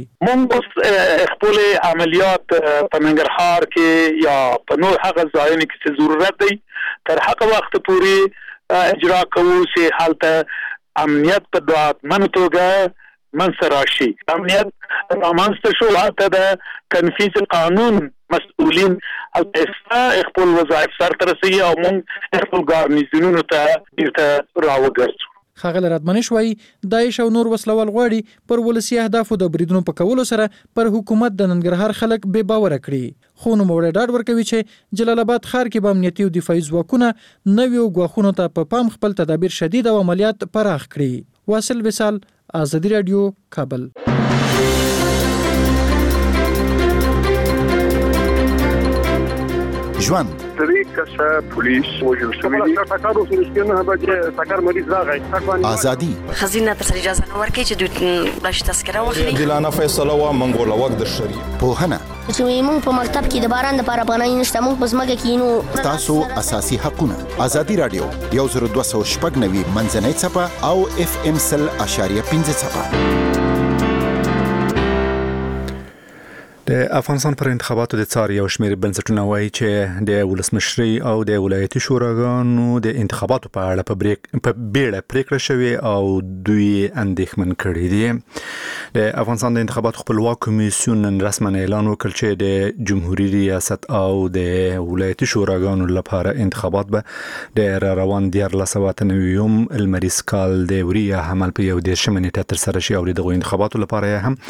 موږ خپل عملیات په ننګرهار کې یا په نور هغه ځایونو کې چې ضرورت دی تر هغه وخت پورې اجرا کوو چې هلته امنیت په ډاډمنه توګه منځ راشي. امنیت رامنځته شو حتی د تنفیذ قانون مسؤلین او اصلاح خپل وظایف سرته رسوي او موږ خپل ګارنیزونونو ته بیرته راوګرځو. ښاغلی رادمنش وایي داعش او نور وسلوال غواړي پر ولسي اهدافو د بریدونو په کولو سره پر حکومت د ننګرهار خلک بې باوره کړي. خو نوموړی ډاډ ورکوي چې جلال آباد ښار کې به امنیتي او دفاعي ځواکونه نویو ګواښونو ته په پام خپل تدابیر شدید او عملیات پراخ کړي. واصل وصال، آزادي رادیو، کابل. ژوند درې کسه پولیس وژل شوي دي. ټاکر اوسه سپینه به ټاکر مریض راغی. ازادي خزینه تر اجازه نه ورکړي چې دوی بلش تذکره واخلي. دلانه فیصله وا منګول وخت د شری په هنه چې موږ په مکتب کې د باران لپاره پناه نشته، موږ په ځمکه کې نو تاسو اساسي حقونه. ازادي رادیو یو زر دوه سوه شپږ نوي منځنۍ چپه او اف ام سل اشاریه پنځه چپه. د افغانستان پر انتخاباتو د څار یو شمېر بنسټونه وایي چې د ولسمشري او د ولایتي شوراګانو د انتخاباتو په اړه په بریک په بیړه پریکړه شوې او دوی اندېښمن کړي دي. د افغانستان د انتخاباتو خپلواک کمیسیون نن رسما اعلان وکړ چې د جمهوریت ریاست او د ولایتي شوراګانو لپاره انتخابات به د روان دیارلس سوه اته نوي لمریز کال د وریه عمل په یو دېرشمه نیټه ترسره شي او دغه انتخاباتو لپاره هم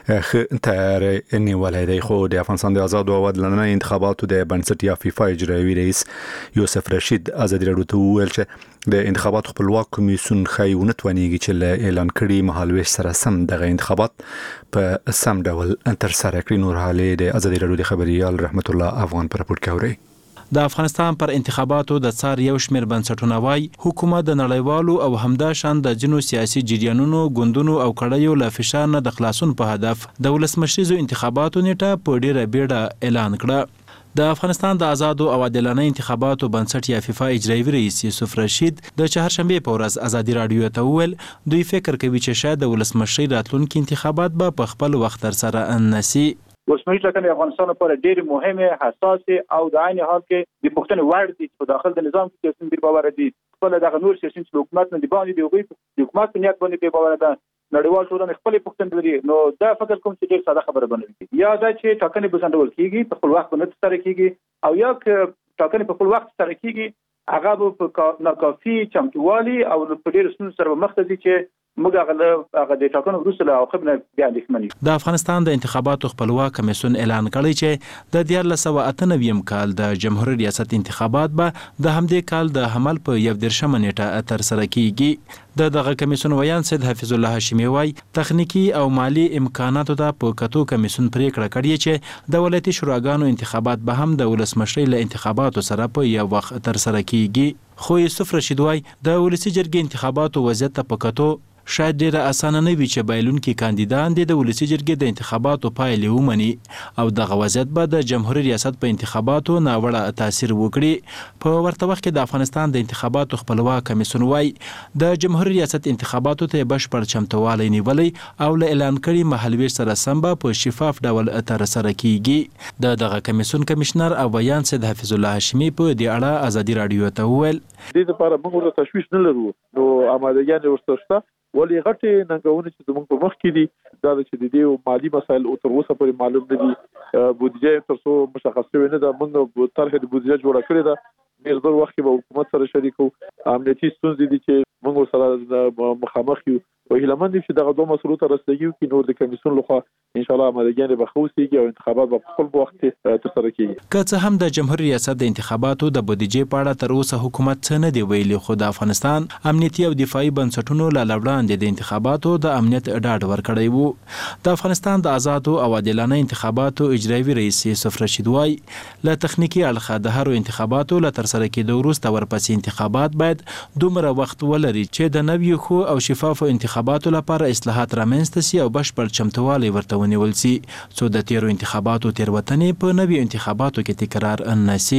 ښه تیاری ولای دی. خو د افغانستان د آزاد او عادلانه انتخاباتو د بنسټ یا فیفا اجرایي رئیس یوسف رشید آزادي رادیو ته وویل چې د انتخاباتو خپلواک کمیسیون ښایي ونه توانیږي چې له اعلان کړي مهالویش سره سم دغه انتخابات په سم ډول ترسره کړي. نور حالې د آزادي رادیو د خبريال رحمت الله افغان پر راپور کوي. د افغانستان پر انتخاباتو د څار یو شمېر بنسټونه وایي حکومت د نړیوالو او همداشان د جنو سیاسي جریانونو، ګوندونو او کړیو له فشار نه د خلاصون په هدف د ولسمشریزو انتخاباتو نیټه په ډیره بیړه اعلان کړه. د افغانستان د آزادو او عادلانه انتخاباتو بنسټ یا فیفا اجرایي رئیس یوسف رشید د چهارشنبه په ورځ آزادي رادیو ته وویل دوی فکر کوي چې شاید د ولسمشري راتلونکي انتخابات به په خپل وخت ترسره نشي. ولسمشري ټاکنې افغانستان لپاره ډېرې مهمه، حساسه او د عین حال کې د پښتنې وړ دي په داخل د نظام کې سیاسي بې باور دي. خپل دغه نور سیاسي چې حکومت نه دی باندې دی غوي د حکومت په نیت باندې بې باور ده. نړیوال ټولنه خپل پښتنې لري. نو دا فکر کوم چې ډېر ساده خبره بنوي یا دا چې ټاکنې به ځندول کیږي په خپل وخت باندې تر کیږي او یا ټاکنې په خپل وخت تر کیږي هغه په ناکافي چمتووالي او په ډېر سن سره مخ ته دي چې موږ هغه هغه د ټاکنو وروسته له عقبنه بیا اندېښمن. د افغانستان د انتخاباتو خپلواک کمیسیون اعلان کړی چې د دیارلس سوه اته نوي کال د جمهوریت ریاست انتخابات به د همدې کال د حمل په یو دېرشمه نیټه ترسره کیږي. د دغه کمیسیون ویان سید حفیظ الله هاشمي وایي تخنیکی او مالی امکاناتو ته په کتو کمیسیون پریکړه کړې چې د ولایتي شوراګانو انتخابات به هم د ولسمشرۍ له انتخاباتو سره په یو وخت ترسره کیږي. خو یوسف رشید وایي د ولسي جرګې انتخاباتو وضعیت ته په کتو شاید ډیره اسانه نه وي چې بایلونکي کاندیدان د ولسي جرګې د انتخاباتو پایلې ومني او دغه وضعیت به د جمهوریت ریاست په انتخاباتو ناوړه تاثیر وکړي. په ورته وخت کې د افغانستان د انتخاباتو خپلواک کمیسیون وایي د جمهوریت ریاست انتخاباتو ته بشپړ چمتووالی نیولی او له اعلان کړي مهالویش سره سم به په شفاف ډول ترسره کیږي. د دغه کمیسیون کمشنر او بیان سید حفیظ الله هاشمي په دې اړه آزادي رادیو ته وویل دې لپاره موږ ورته تشویش نه لرو. نو آمادګي ورته شته ولی غټي ننګونې چې زموږ په مخ کې دي دا چې د دې مالی مسایل او تر اوسه پورې معلوم نه دي. بودیجه تر څو مشخص شوی نه ده. موږ طرح د بودیجه جوړه کړې ده. ډېر ډېر وخت به حکومت سره شریکو. امنیتي ستونزې دي چې موږ سره مخامخ یو او هیله مند چې دغه دوه مسلو ته رسیدګي وکړي. نور د کمیسیون لخوا ان شاء الله آمادګي به خوسيږي او انتخابات به په خپل وخت ترسره کیږي. که څه هم د جمهوریت ریاست د انتخاباتو د بودیجې په اړه تر اوسه حکومت څه نه دی ویلي، خو د افغانستان امنیتي او دفاعي بنسټونو له وړاندې د انتخاباتو د امنیت ډاډ ورکړی وو. د افغانستان د آزادو او عادلانه انتخاباتو اجرایي رئیس یوسف رشید وایي له تخنیکی اړخه د هرو انتخاباتو له ترسره کېدو وروسته ورپسې انتخابات باید دومره وخت ولري چې د نویو ښو او شفافو انتخاباتو لپاره اصلاحات رامنځته سي او بشپړ چمتووالی ورته ونیول سي څو د تیرو انتخاباتو تیروتنې په نویو انتخاباتو کې تکرار نه سي.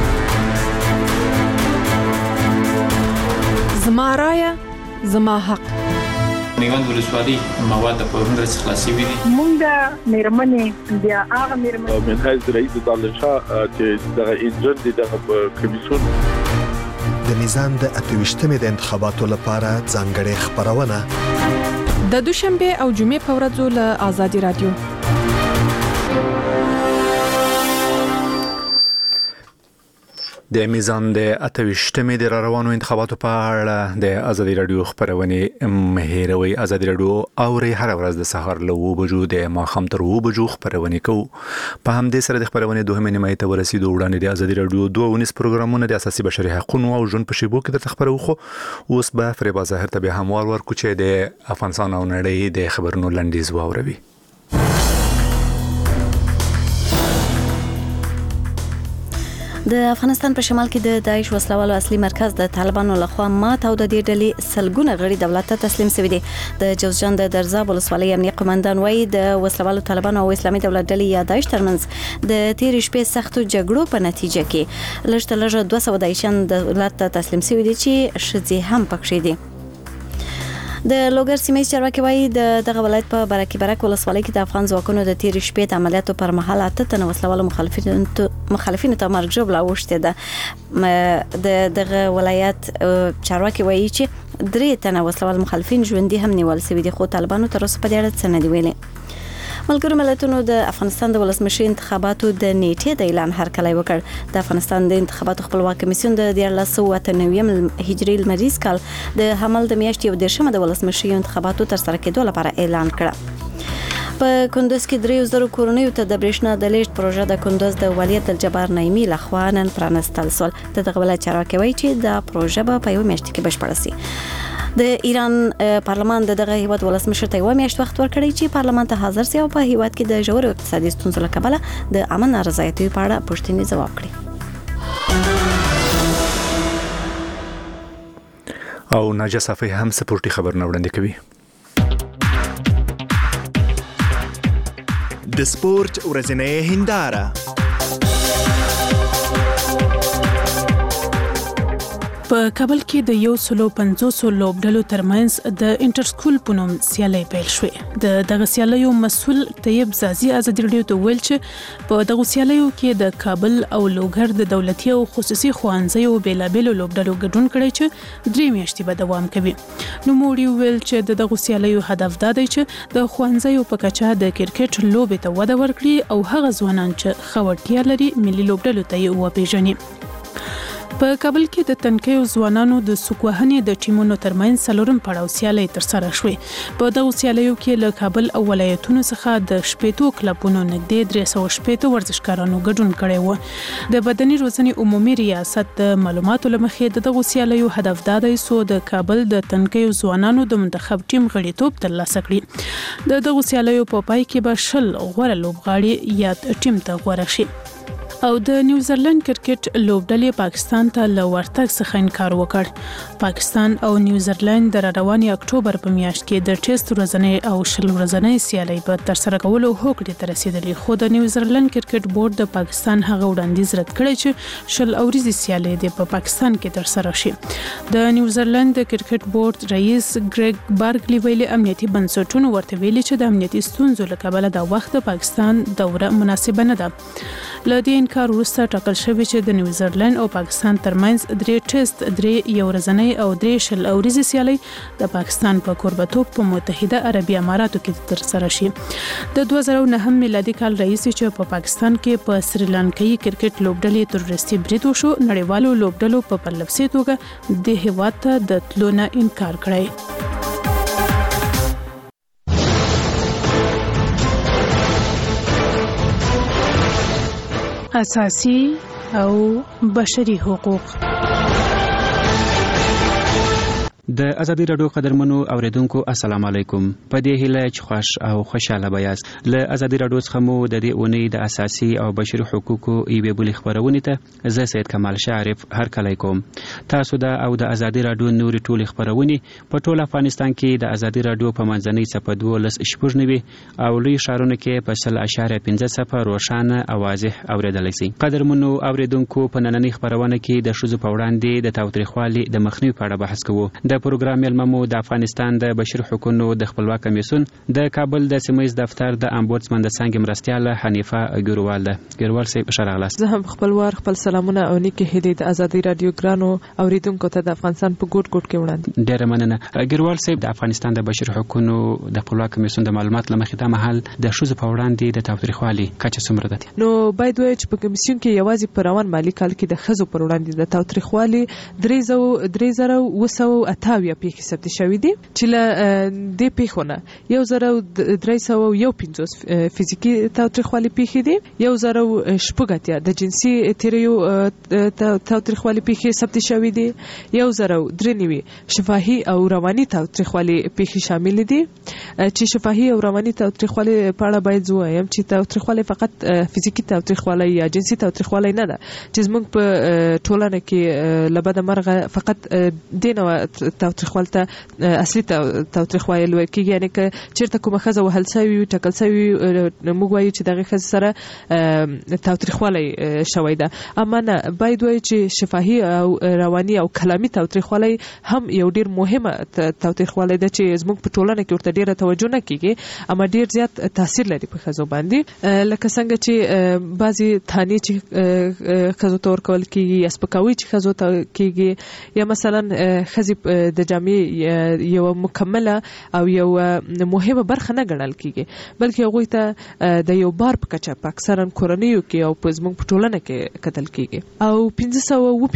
زما رایه زما حق. میوند ولسوالۍ مواد په هندرس خلاصي وي. مونږ د میرمنې بیا هغه میرمنې من حیث رئیس دالشاه چې دغه انجن دي دغه کمیسیون د نظام د اتويشتمې د انتخاباتو لپاره ځانګړې خبرونه د دوشنبه او جمعې په ورځو له آزادي رادیو. د میزان د اتويشتمې د روانو انتخاباتو په اړه د آزادي رادیو خبرونه مهیروي. آزادي رادیو اوري هر ورځ د سهار له و بجو د ماخام تر و بجو خبرونه کو. په همدې سره د خبرونه دوه نیمه ته ورسېدو. وړاندې د آزادي رادیو دوه ونیس پروګرامونه د اساسي بشري حقوقو او ژوند په شیبو کې د خبرو خو اوس به فریبا ظاهر ته به هموار ورکو چې د افغانستان او نړۍ د خبرونو لنډیز واوروي. د افغانستان په شمال کې د داعش وسلوالو اصلي مرکز د طالبانو لخوا مات او د دې ډلې سلګونه غړي دولت ته تسلیم شوي دي. د جوزجان د درزاب ولسوالۍ امنیه قومندان وایي د وسلوالو طالبانو او اسلامي دولت ډلې یا داعش ترمنځ د تیر شپې سختو جګړو په نتیجه کې لږ تر لږه دوه سوه داعشان دولت ته تسلیم شوي دي چې ښځې هم پکې دي. د لوګر سیمه چارواکي وایي د دغه ولایت په برکي برک ولسوالۍ کې د افغان ځواکونو د تیر شپې د عملیاتو پر مهال اته تنه وسلوالو مخالفین مخالفین ته مرګ ژوبله اوښتې ده. د دغه ولایت چارواکي وایي چې درې تنه وسلوال مخالفین ژوندي هم نیول شوي دي، خو طالبانو تر اوسه په دې اړه څه نه دي ویلي. ملګرو ملتونو د افغانستان د ولسمشر انتخاباتو د نیټې د اعلان هرکلی وکړ. د افغانستان د انتخاباتو خپلواک کمیسیون د دیار لسو اته نویم هجري لمریز کال د حمل د میاشتې یو دېرشمه د ولسمشر انتخاباتو تر سره کېدو لپاره اعلان کړ. په کندوز کې درې زره کورونیو ته د برېښنا د لیږد پروژه د کندوز د والي عبدالجبار نعیمي لخوا نن پرانستل شول. د دغه ولایت چارواکي وایي چې دا پروژه به په یو میاشت کې بشپړه شي. د ایران پارلمان د دغه هیواد ولسمشر ته یو میاشت وخت ورکړی چې پارلمان ته حاضر شي او په هیواد کې د ژورو اقتصادي ستونزو له کبله د امن نارضایتۍ په اړه پوښتنې ځواب کړي. او ناجا صافی هم سپورټي خبرونه وړاندې کوي. د سپورت ورځنۍ هنداره. په کابل کې د یو سلو پنځوس لوبډلو ترمنځ د انټر سکول په نوم سیالي پیل شوې. د دغه سیالیو مسؤل طیب زازي آزادي رادیو ته ویل چې په دغه سیالیو کې د کابل او لوګر د دولتي او خصوصي ښوونځیو بیلابېلو لوبډلو ګډون کړی چې درې میاشتې به دوام کوي. نوموړي ویل چې د دغه سیالیو هدف دا دی چې د ښوونځیو په کچه د کرکټ لوبې ته وده ورکړي او هغه ځوانان چې ښه وړتیا لري ملي لوبډلو ته یې وپېژني. په کابل کې د تنکیو ځوانانو د سوکوهنې د ټیمونو ترمنځ څلورم پړاو سیالي ترسره شوې. په دغه سیالیو کې له کابل او ولایتونو څخه د شپېتو کلبونو نږدې درې سوه شپېته ورزشکارانو ګډون کړی و. د بدني روزنې عمومي ریاست د معلوماتو له مخې د دغه سیالیو هدف دا دی څو د کابل د تنکیو ځوانانو د منتخب ټیم غړیتوب ترلاسه کړي. د دغه سیالیو په پای کې به شل غوره لوبغاړي یا ټیم ته غوره شي. او د نیوزیلند کرکټ لوبډلې پاکستان ته له ورتګ څخه انکار وکړ. پاکستان او نیوزیلند د رواني اکتوبر په میاشت کې د ټیسټ ورځنۍ او شل ورځنۍ سیالي په ترسره کولو هوکړې ته رسیدلې، خو د نیوزیلند کرکټ بورډ د پاکستان هغه وړاندیز رد کړی چې شل اوريزي سیالي د په پاکستان کې ترسره شي. د نیوزیلند کرکټ بورډ رئیس ګریګ بارګلی ویلي امنیتي بنسټونو ورته ویلي چې د امنیتي ستونزو له کبله د وخت د پاکستان دوره مناسبه نه ده. لدې انکار وروسته ټاکل شوی چې د نیوزیلند او پاکستان ترمنځ درې ټیسټ، درې یو ورځنۍ او درې شل اوريزي سیالي د پاکستان په کوربتوب په متحده عربي اماراتو کې ترسره شي. د دوه زره نهم میلادي کال راهیسې چې په پاکستان کې په سریلانکایي کرکټ لوبډلې تروریستي برید وشو، نړیوالو لوبډلو په پرلپسې توګه د هیواد ته د تلو نه انکار کړی. اساسي او بشري حقوق. د ازادي رادیو قدرمنو اوریدونکو السلام علیکم. په دې هیله چې خوش او خوشاله بیاست. له ازادي رادیو څخه مو د دې اونۍ د اساسي او بشري حقوقو ایوې بلې خبرونه ته زه سید کمال شعرف هرکلی کوم. تاسو د او د ازادي رادیو نوري ټولې خبرونه په ټول افغانستان کې د ازادي رادیو په منځنۍ صفحه دولس شپږ نوي او لوی ښارونو کې په سل اشاریه پنځه صفحه روښانه او واضح اوریدلی شئ. قدرمنو اوریدونکو په نننۍ خبرونه کې د ښځو په وړاندې د تاوتریخوالي د مخنیوي په اړه بحث کوو. د پروګرام ملممو د افغانستان د بشري حقوقو د خپلواک کمیسیون د کابل د سیمه ییز دفتر د امبودسمن د څنګه مرستياله حنیفه ګروال ده. ګروال صاحب شرغلاس. زه هم خپلوار خپل سلامونه او نیکه هدي د ازادي رادیو ګرانو اوریدونکو ته د افغانستان په ګډ ګډ کې وړاندې. ډیره مننه. ګروال صاحب د افغانستان د بشري حقوقو د خپلواک کمیسیون د معلومات لمخې د محل د شوز په وړاندې د تاوتریخوالي کچه څومره ده؟ نو باید وایي چې په کمیسیون کې یوازې په روان مالی کال کې د خزو پر وړاندې د تاوتریخوالي درې زره اوه سوه اتاویا پیښې ثبت شوې دي چې له دې پیښونه یو زره درې سوه یو پنځوس فزیکي تاوتریخوالي پیښې دي، یو زره شپږ اتیا د جنسي تیریو تاوتریخوالي پیښې ثبت شوې دي، یو زره درې نوي شفاهي او رواني تاوتریخوالي پیښې شامل دي. چې شفاهي او رواني تاوتریخوالي په اړه باید زوایم چې تاوتریخوالي فقط فزیکی تاوتریخوالي یا جنسي تاوتریخوالي نه ده چې زموږ په ټولنه کې لبد مرغه فقط دینه تاوتریخوالي ته اصلي تاوتریخوالي وایي کېږي، یعنی که چیرته کومه ښځه وهل شوې وي ټکل شوې وي موږ وایو چې دغه ښځې سره تاوتریخوالي شوی ده. اما نه، باید وایو چې شفاهي او رواني او کلامي تاوتریخوالي هم یو ډیر مهمه تاوتریخوالي ده چې زموږ په ټولنه کې ورته ډیره توجه نه کیږي اما ډیر زیات تاثیر لري په خزو باندې، لکه څنګه چې بعضی تانی چې خزو تور کول کیږي یا سپکاوي چې خزو ته کیږي یا مثلا خزي د جامع یو مکمله او یو مهمه برخه نه ګڼل کیږي بلکې هغه ته د یو بار په کچه په اکثرا کورنیو کې او په زموږ په ټولنه کې کتل کیږي. او پنځه سوه اوه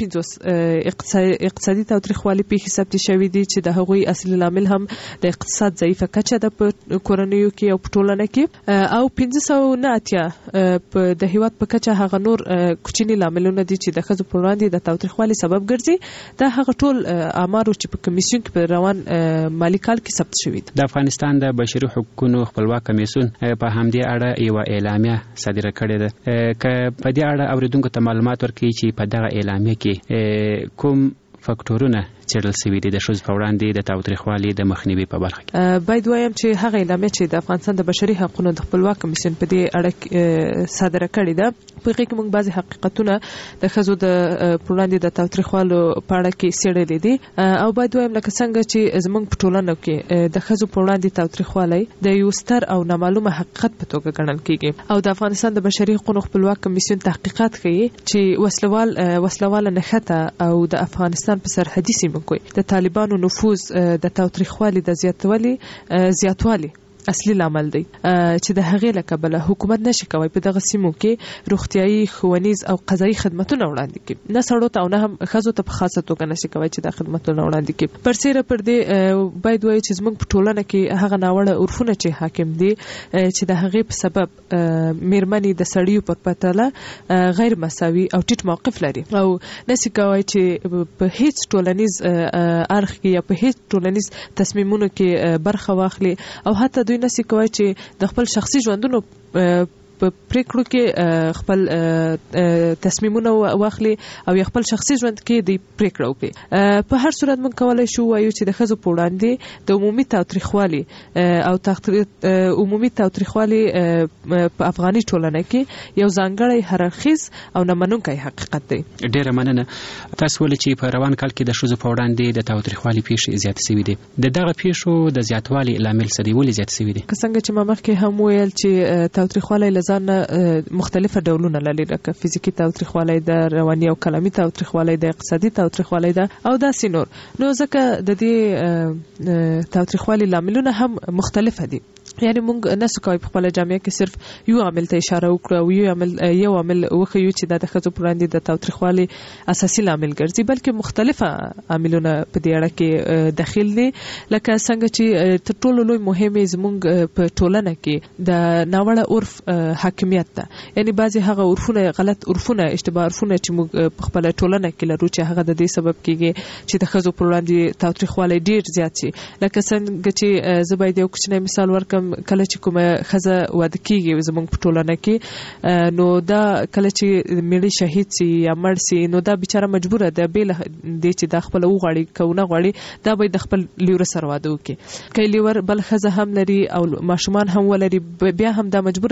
پنځوس اقتصادي تاوتریخوالي پیښې ثبت شوې دي چې د هغوی اصلي لامل هم د اقتصاد ضعیفه کچه ده په کورنیو کې او په ټولنه کې، او پنځه سوه نه اتیا په د هیواد په کچه هغه نور کوچني لاملونه دي چې د ښځو پر وړاندې د تاوتریخوالي سبب ګرځي. دا هغه ټول آمارو چې په کمیسیون کې په روان مالی کال کې ثبت شوي دي. د افغانستان د بشري حقوقو خپلواک کمیسیون په همدې اړه یو اعلامیه صادره کړې ده. که په دې اړه اوریدونکو ته معلومات ورکړي چې په دغه اعلامیه کې کوم فاکټورونه چیرل سوي دي د شوز په وړاندې د تاوتریخوالي د مخنیوي په برخه کې؟ باید وایم چې هغه اعلامیه چې د افغانستان د بشري حقوقو د خپلواک کمیسیون په دې اړه صادره کړې ده په هغه کې موږ بعضي حقیقتونه د ښځو د وړاندې د تاوتریخوالو په اړه کې څېړلي دي او باید وایم لکه څنګه چې زموږ په ټولنه کې د ښځو په وړاندې تاوتریخوالی د یو ستر او نامعلومه حقیقت په توګه ګڼل کېږي او د افغانستان د بشري حقوقو خپلواک کمیسیون تحقیقات کوي چې وسلوال وسلواله نښته او د افغانستان په سرحدي سیمو کې د طالبانو نفوذ د تاوتریخوالي د زیاتوالي زیاتوالي اصلي لامل دی چې د هغې له کبله حکومت نشي کوي په دغه سیمو کې روغتیايي ښوونیز او قضایي خدمتونه وړاندې کړي، نه سړو ته او نه هم ښځو ته په خاصه توګه نشي کوي چې دا خدمتونه وړاندې کړي. پر سیره پر دې باید وایي چې زموږ په ټولنه کې هغه ناوړه عرفونه چې حاکم دي چې د هغې په سبب میرمنې د سړیو پر پرتله غیر مساوي او ټیټ موقف لري او نشي کوي چې په هیڅ ټولنیز اړخ کې یا په هیڅ ټولنیز تصمیمونو کې برخه واخلي او حتی دوی نشي کوي چې د خپل شخصي ژوندونو په پریکړو کې خپل تصمیمونه واخلي او خپل شخصي ژوند کې د پریکړه وکړي. په هر صورت موږ کولای شو وایو چې د ښځو په وړاندې د عمومي تاوتریخوالي او عمومي تاوتریخوالي په افغاني ټولنه کې یو ځانګړی هررخیز او نامنونکی حقیقت دی. ډیره مننه. تاسو ولې چې په روان کال کې د ښځو په وړاندې د تاوتریخوالي پیښې زیات شوي دي، د دغه پیښو د زیاتوالي لامل څه دی؟ ولې زیات شوي دي؟ که څنګه چې ما مخکې هم ویل چې تاوتریخوالي ځان مختلفه ډولونه لري، لکه فزیکی تاوتریخوالی ده، رواني او کلامي تاوتریخوالی ده، اقتصادي تاوتریخوالی ده او داسې نور. نو ځکه د دې تاوتریخوالي لاملونه هم مختلفه دي، یعنی موږ نسو کوي په خپل جامعه کې صرف یو عامل ته اشاره وکړو او یو عامل یو عامل وخیو چې د ښځو پر وړاندې د تاوتریخوالي اساسي لامل ګرځي، بلکې مختلفه عاملونه په دې اړه کې داخل دي. لکه څنګه چې تر ټولو لوی مهمه زموږ په ټولنه کې د ناوړه عرف حاکمیت ده، یعنی بعضی هغه عرفونه غلط عرفونه اشتباه عرفونه چې موږ په خپل ټولنه کې لرو چې هغه د دې سبب کیږي چې د ښځو پر وړاندې تاوتریخوالي ډیر زیات شي. لکه څنګه چې زه باید یو کوچنی مثال ورکړم، کله چې کومه ښځه واده کیږي زموږ په ټولنه کې نو دا کله چې میړه شهید سي یا مړ سي نو دا بیچاره مجبوره ده بیل دې چې د خپل وغواړي کونه غواړي دا به د خپل لیور سره واده وکړي. کله لیور بل ښځه هم لري او ماشومان هم ولري بیا هم دا مجبوره ده چې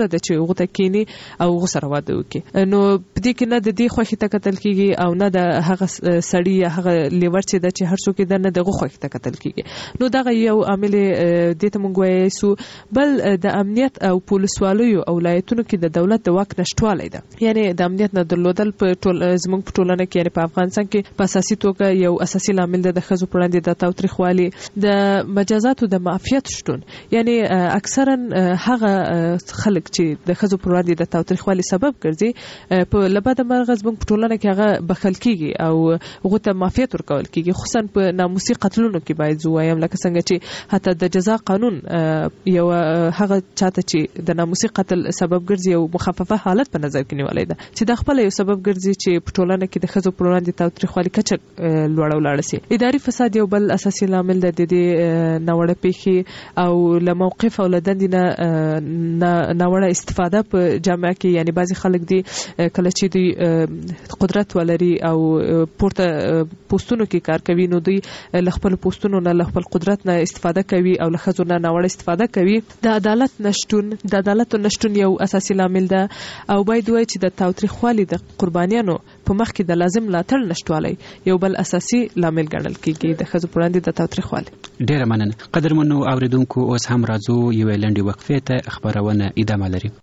هغه ته کینی او غسر واده وکي. نو په دې کې نه د دې خوښي ته کتل کیږي او نه د هغه سړی یا هغه لیور چې د چې هر څوک د نه دغه خوښي ته کتل کیږي. نو دغه یو عامل د ته مونږ وایو سو بل د امنیت او پولیسوالو او ولایتونو کې د دولت د واک نشټوالی ده. یعنی د امنیت نه درلودل په ټول زموږ په ټولنه کې یعنی په افغانستان کې په اساسي توګه یو اساسي لامل ده د ښځو په وړاندې د تاوتریخوالي د مجازاتو د معافیت شتون. یعنی اکثرا هغه خلک چې د ښځو په وړاندې د تاوتریخوالي سبب ګرځي په لبد مرغ زموږ په ټولنه کې هغه بخل کیږي او هغه ته معافیت ورکول کیږي، خصوصا په ناموسي قتلونو کې باید زه وایم لکه څنګه چې حتی د جزا قانون یو هغه چاته چې د ناموسي قتل سبب ګرځي او مخففه حالت په نظر کې نیولای ده چې د خپل یو سبب ګرځي چې په ټولنه کې د ښځو پر وړاندې تاوتریخوالي کچه لوړه ولاړه سي. اداري فساد یو بل اساسي لامل د دې ناوړه پیښې او له موقف او له دندې نه ناوړه استفاده په جامعه کې، یعنی بعضي خلک دي کله چې دوی قدرت ولري او پورته پوسټونو کې کار کوي نو دوی له خپل پوسټونو نه له خپل قدرت نه استفاده کوي او له ښځو نه ناوړه استفاده کوي. د عدالت نشټون د عدالت نشټون یو اساسي لامل ده او باید وایي چې د تاوتریخوالي د قربانیانو په مخ کې د لازم ملاتړ نشټوالی یو بل اساسي لامل ګڼل کیږي د ښځو په وړاندې د تاوتریخوالي. ډیره مننه. قدرمنو اوریدونکو اوس هم راځو یو لنډي وقفې ته خبرونه ادامه لري.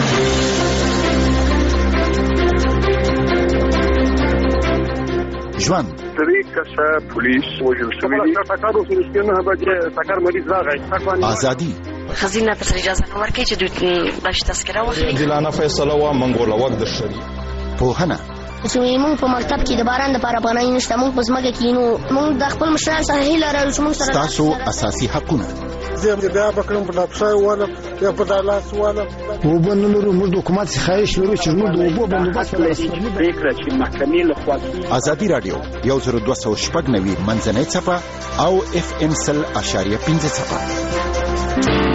ژوند طریق کسا پولیس وجل شوی دی تاکارو سنسکنه بجه تاکار مریض راغی ازادي خزینه تر اجازه نور کې چې دوی باش تذکره واخلي دلانه فیصله وا منګوله وخت د شری پوهنه چې موږ په مکتب کې د باران لپاره پناه نشته، موږ په ځمکه کې نو موږ د خپل مشران سره هیله لرو چې موږ سره تاسو اساسي حقونه زه بیا بکرم په لابسای والا یا په دالاس والا و بنلو موږ د حکومت څخه خواهش لرو چې موږ د وبو بندوبست لرو فکر چې محکمې له خوا ازادي رادیو یو زر دوه سوه شپږ نوي منځنۍ څپه او اف ام سل اشاریه پنځه څپه.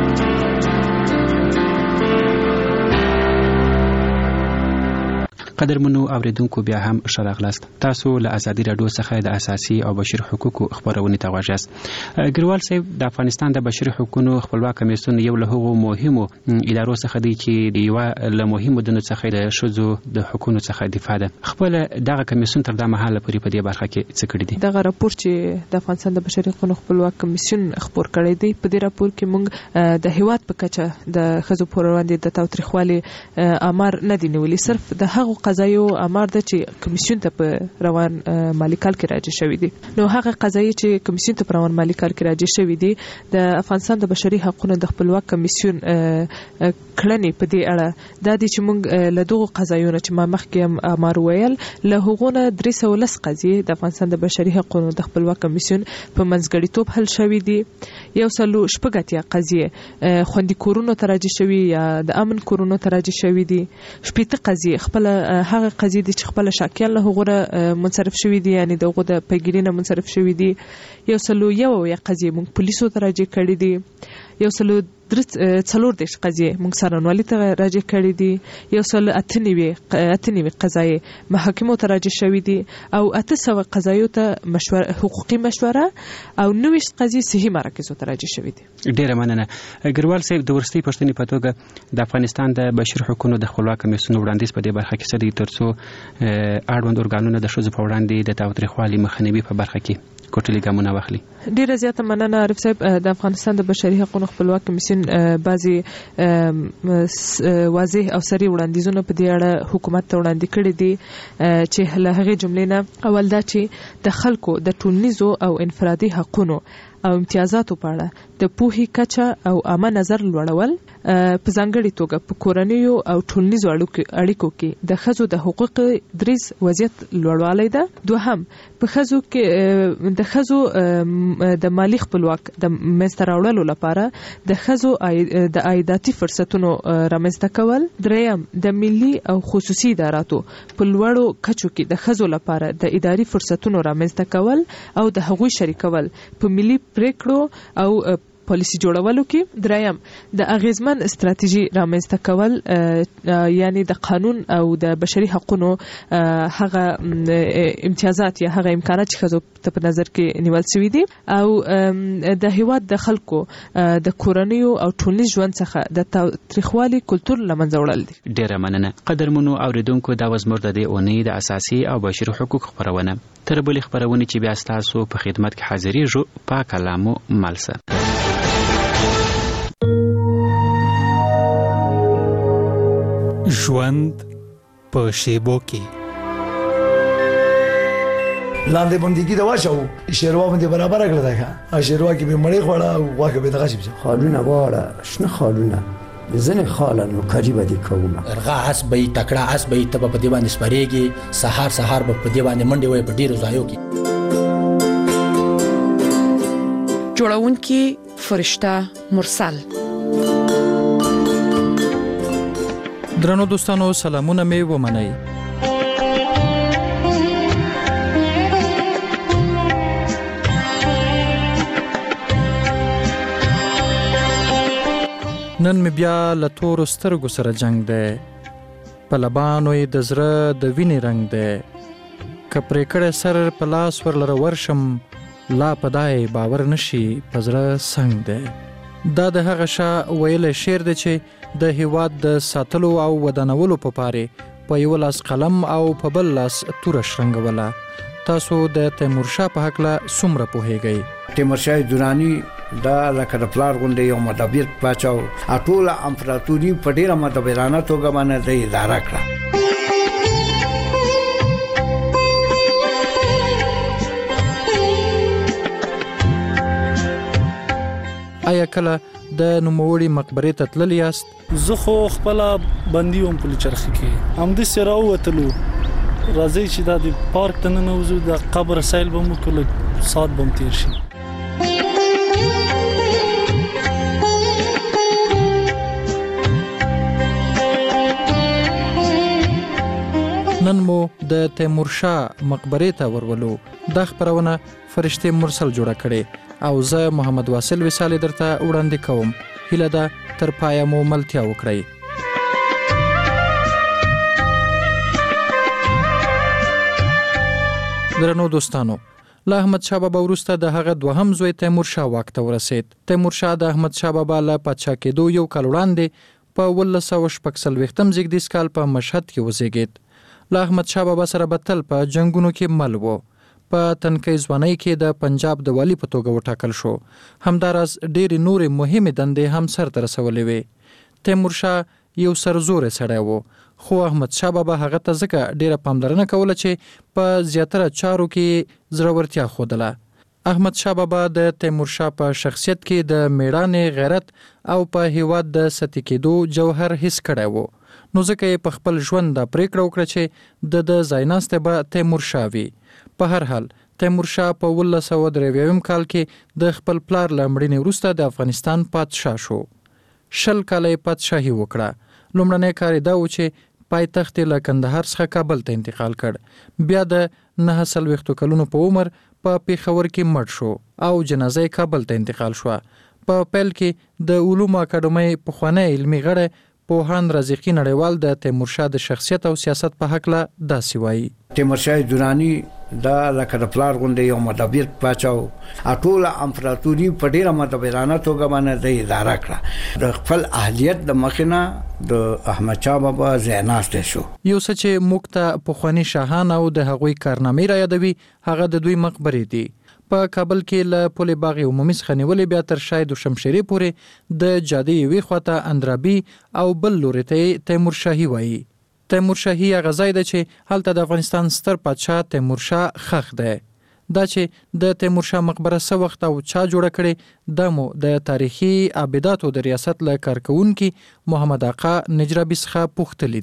قدرمنو اوریدونکو بیا هم ښه راغلاست. تاسو له ازادي راډیو څخه د اساسي او بشري حقوقو خبرونه ته غواړئ. ګریوال صاحب د افغانستان د بشري حقوقو خپلواک کمیسیون یو له هغو مهمو ادارو څخه دی چې د یو له مهمو دنو څخه د ښځو د حقوقو څخه دفاع ده. خپل دغه کمیسیون تر دا مهاله پورې په دې برخه کې څه کړی دي؟ دغه راپور چې د افغانستان د بشري حقوقو خپلواک کمیسیون خبر کړی دی په دې راپور کې موږ د هیواد په کچه د ښځو پر وړاندې د تاوتریخوالي امر نه دی نیولي، صرف د هغو قضایو امر ده چې کمیسیون ته په روان مالی کال کې راځي شوی دي. نو هغه قضایي چې کمیسیون ته په روان مالی کال کې راځي شوی دي د افغانستان د بشري حقوقو د خپلواک کمیسیون کړنې په دې اړه دا دي چې موږ له دغو قضایونو چې ما مخکې امر ویل له هغونه درې سوه لس قضیې د افغانستان د بشري حقوقو د خپلواک کمیسیون په منځګړیتوب حل شوی دي. یو سلو شپږ اتیا قضیې خوندي کورونو ته راځي شوی یا د امن کورونو ته راځي شوی دي. شپږ قضیې خپل هغه قضیې دي چې خپل شاکیان له هغه منصرف شوی دي، یعنی دغه د پیګیری نه منصرف شوی دي. یو سلو یو یا قضیې موږ پولیسو ته راځي کړی دي. یو سلو درې څلور دیش قضیې موږ څارنوالۍ ته راځي کړی دي. یو سلو اته نوي اته نوي قضایې محاکمو ته راځي شوی دي او اته سوه قضایو ته مشوره حقوقي مشوره او نوي قضیې صحي مراکزو ته راځي شوی دي. ډیره مننه. ګریوال صاحب د ورستۍ پښتنې په توګه د افغانستان د بشري حقوقو د خپلواک کمیسیون وړاندیز په دې برخه کې څه دی ترڅو اړوند ارګانونه د ښځو په وړاندې د تاوتریخوالي مخنیوي په برخه کې کوټلي ګامونه واخلي؟ ډیره زیاته مننه عارف صاحب. د افغانستان د بشري حقوقو خپلواک کمیسیون بعضي واضح او سری وړاندیزونه په دې اړه حکومت ته وړاندې کړي دي چې له هغې جملې نه اول دا چې د خلکو د ټولنیزو او انفرادي حقونو او امتیازاتو په اړه د پوهې کچه او عامه نظر لوړول، په ځانګړې توګه په کورنیو او ټولنیزو اړیکو کې د ښځو د حقوقو دریځ وضعیت لوړوالی ده. دوهم په ښځو کې د ښځو د مالی خپلواک د منځته راوړلو لپاره د ښځو د عایداتي فرصتونو رامنځته کول. دریم د ملي او خصوصي اداراتو په لوړو کچو کې د ښځو لپاره د اداري فرصتونو رامنځته کول او د هغوی شریکول په ملي پریکړو او پالیسي جوړولو کې. دریم د اغیزمن استراتیژي رامنځته کول، یعنی د قانون او د بشري حقوقو هغه امتیازات یا هغه امکانات چې ښځو ته په نظر کې نیول شوي دي، او د هیواد د خلکو د کورنیو او ټولنیز ژوند څخه د تاریخوالي کلتور لمنځه وړل دي. ډیره مننه. قدرمنو اوریدونکو، دا وزمر د دې اونۍ د اساسي او بشري حقوق خبرونه. تر بلې خبرونه چې بیا ستاسو په خدمت کې حاضرېږو، پاک کلامو ملسه. ژوند په شیبو کې لاندې باندې دا واچو شیروا باندې برابر کړل دا ښه شیروا کې به مړی خوړه او واګه به دغه شي خالونه واړه شنه خالونه زنه خالانو کاری بدی کومه ارغا اس به تکړه اس به تب په دی باندې سپریږي، سحر سحر په دی باندې منډي وای په ډیرو ځایو کې. جوړونکي فرشته مرسل. درنو دوستانو، سلامونه مې ومنئ. نن مې بیا له تورو سترګو سره جنگ دی، په لبانو یې د زړه د وینې رنگ دی، که پرې کړی سر په لاس ورلره ورشم، لا په دای باور نشي په زړه سنگ دی. دا د هغه شاه ویلی شعر دی چې د هیواد د ساتلو او ودانولو په پاره په یو لاس قلم او په بل لاس توره شرنګوله. تاسو د تیمورشاه په هکله څومره پوهیږئ؟ تیمورشاه درانی دا لکه د پلار غونډې یو مدبر پاچاو، ټوله امپراتوري په ډیره مدبرانه توګه باندې د اداره کړه. آیا کله د نوموړي مقبرې ته تللی یاست؟ زه خو خپله بندي وم په چرخي کې، همداسې راووتلو، راځئ چې دا د پارک ته ننوځو، د قبر سیل به مو کړو، ساعت به م تېر شي. نن مو د تیمورشاه مقبرې ته ورولو. دا خبرونه فرشته مرسل جوړه کړې او زه محمد واصل وصالي درته وړاندې کوم. هیله ده تر پایه مو ملتیا وکړئ. درنو دوستانو، له احمد شاه بابا وروسته د هغه دوهم زوی تیمورشاه واک ته ورسید. تیمورشاه د احمد شاه بابا له پادشاه کېدو یو کال وړاندې په اوولس سوه شپږ څلوېښتم زېږدیز کال په مشهد کې وزېږېد. له احمد شاه بابا سره به تل په جنګونو کې مل و. په تنکۍ ځوانۍ کې د پنجاب د والي په توګه وټاکل شو. همداراز ډېرې نورې مهمې دندې هم سرته رسولې وې. تیمورشاه یو سرزوری سړی و، خو احمد شاه بابا هغه ته ځکه ډېره پاملرنه کوله چې په زیاتره چارو کې زړورتیا ښودله. احمد شاه بابا د تیمورشاه په شخصیت کې د میړانې، غیرت او په هیواد د سطحي کېدو جوهر حس کړی و. نو ځکه یې په خپل ژوند دا پریکړه وکړه چې د د ځایناستی به تیمورشاه وي. په هر حال تیمورشاه په اوولس سوه درې اویایم کال کې د خپل پلار له مړینې وروسته د افغانستان پادشاه شو. شل کاله یې پادشاهي وکړه. لومړنی کار یې دا و چې پایتخت یې له کندهار څخه کابل ته انتقال کړ. بیا د نهه څلوېښتو کلونو په عمر په پېښور کې مړ شو او جنازه یې کابل ته انتقال شوه. په پیل کې د علومو اکاډمۍ پخوانی علمي غړی پوهاند رازقي نړیوال د تیمورشاه د شخصیت او سیاست په هکله داسې وایي. تیمورشاه درانی دا لکه د پلار غونډې یو مدبر پاچاو، ټوله امپراتوري په ډیره مدبرانه توګه باندې د اداره کړه. د خپل اهلیت د مخې نه د احمد شاه بابا ځای ناستی شو. یو څه چې موږ ته پخواني شاهان او د هغوی کارنامې را یادوي هغه د دوی مقبرې دي. په کابل کې له پل باغ عمومي څخه نیولې بیا تر شاید شمشیرې پورې د جادې یوې خواته اندرابي او بل لوري ته تیمورشاهي وایي. تیمورشاهي هغه ځای دی چې هلته د افغانستان ستر پادشاه تیمورشاه خښ دی. دا چې د تیمورشاه مقبره څه وخت او چا جوړه کړې، دا مو د تاریخي آبداتو د ریاست له کارکونکي محمد آقا نجرابي څخه پوښتلي دي.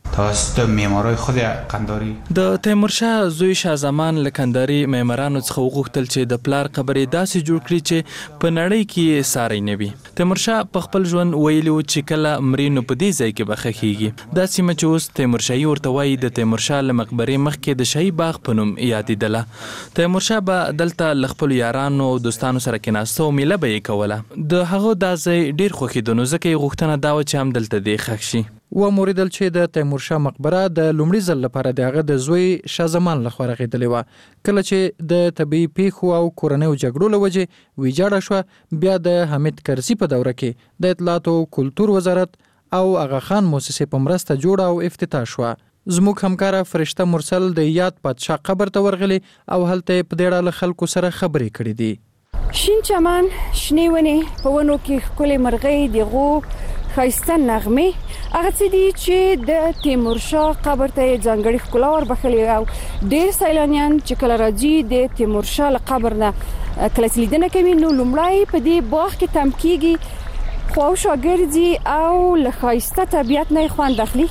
تاسو د معمارای خود قنداری د تیمورشاه زوی شاه زمان له کندهاري معمارانو څخه وغوښتل چې د پلار قبرې داسې جوړ کړي چې په نړۍ کې ساری نه وي. تیمورشاه په خپل ژوند ویلي و چې کله مري نو په دې ځای کې به ښخیږي. دا سیمه چې اوس تیمورشاهي ورته وایي د تیمورشاه له مقبرې مخکې د شاهي باغ په نوم یادېدله. تیمورشاه به دلته له خپلو یارانو او دوستانو سره کېناسته او میله به یې کوله. د هغه دا ځای ډېر خوښېده نو ځکه یې غوښتنه دا وه چې هم دلته دې ښخ شي. و موریدل چې د تیمورشاه مقبره د لومړي ځل لپاره د هغه د زوی شاه زمان لخوا رغېدلې وه. کله چې د طبیعي پیښو او کورنیو جګړو له وجې ویجاړه شوه، بیا د حمید کرزي په دوره کې د اطلاعات او کلتور وزارت او اغا خان موسسې په مرسته جوړه او افتتاح شوه. زموږ همکاره فرشته مرسل د یاد پادشاه قبر ته ورغلی او هلته په دې اړه له خلکو سره خبرې کړې دي. شین چمن، شنې ونې، په ونو کې ښکلې مرغۍ، دغو ښایسته نغمې، هغه څه دي چې د تیمورشاه قبر ته یې ځانګړې ښکلا وربښلې او ډېر سیلانیان چې کله راځي د تیمورشاه له قبر نه کله چې لیدنه کوي نو لومړی په دې باغ کې تم کېږي، خواوشا ګرځي او له ښایسته طبیعت نه یې خوند اخلي.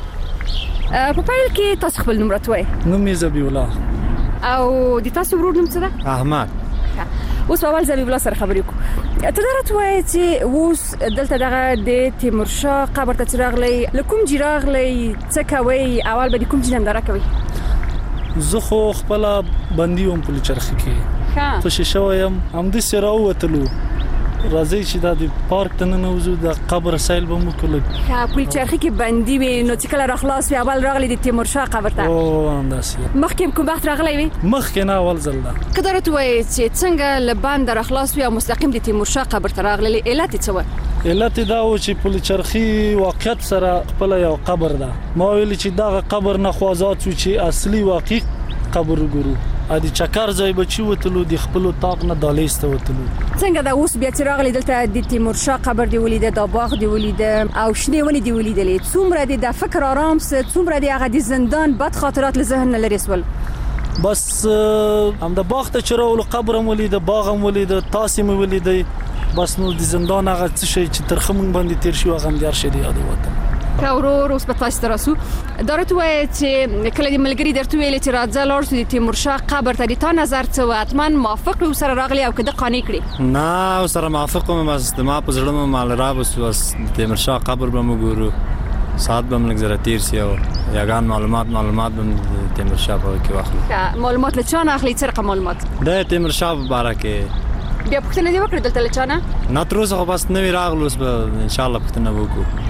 په پیل کې تاسو خپل نوم راته وایئ. نوم یې ذبیح الله. او د تاسو ورور نوم څه ده؟ احمد. اوس په اول ذبیح الله سره خبرې وکړو. ته دا راته وایې چې اوس دلته دغه د تیمورشاه قبر ته چې راغلی، له کوم ځای راغلی، څه کوئ؟ اول به د کوم ځای ننداره کوئ؟ زه خو خپله بندي وم په لوچرخي کې، خوشې شوی یم، همداسې راووتلو. راځئ چې دا د پارک ته ننوځو، د قبر سیل به مو وکړو. ښه، په لوچرخي کې بندي وې نو چې کله راخلاص وې اول راغلی د تیمورشاه قبر ته؟ او همداسې. مخکې کوم وخت راغلی وې؟ مخکې نه، اول ځل ده. که دا راته وایې چې څنګه له بنده راخلاص وې او مستقیم د تیمورشاه قبر ته راغللی، علت یې څه و؟ علت یې دا و چې په لوچرخي واقعیت سره خپله یو قبر ده. ما ویلي چې دغه قبر نه خو آزاد شو چې اصلي واقعي قبر وګورو. ا دې چکر ځای بچي وتلو، د خپل طاق نه دالیسته وتلو. څنګه دا اوس بیا چې راغلی دلته د تیمورشاه قبر دی ولید، د باغ دی ولید او شنې ونې دی ولیدلې، څومره دی د فکر آرام سه، څومره دی هغه د زندان بد خاطرات له ذهن نه لري سول؟ بس هم د باغ ته چرول، قبر هم ولید، باغ هم ولید، تاسو هم ولیدای. بس نو د زندان هغه څه شي چې ترخه مونږ باندې تیر شو هغه هم د هر شي دی یاد وته. که ورور اوس په تاسو تراسو دا راته وایي چې کله د ملګری درته ویل چې راځه لاړ شو د تیمورشاه قبر ته، د تا نظر څه و؟ حتما موافق و سره راغلی او که ده قانع کړي؟ نه، سره موافق وم، بس د ما په زړه مې مال راوستو، بس د تیمورشاه قبر به مو ګورو، ساعت به هم لږ زره تیر سي او یاګان معلومات معلومات به د تیمورشاه په کې واخلو. معلومات له چا نه اخلي؟ څه رقم معلومات؟ د تیمورشاه په باره کې بیا پوښتنه دې وکړه دلته له چا نه؟ نه، تر اوسه خو بس نوي راغلو، اوس به انشاءالله پوښتنه وکړو.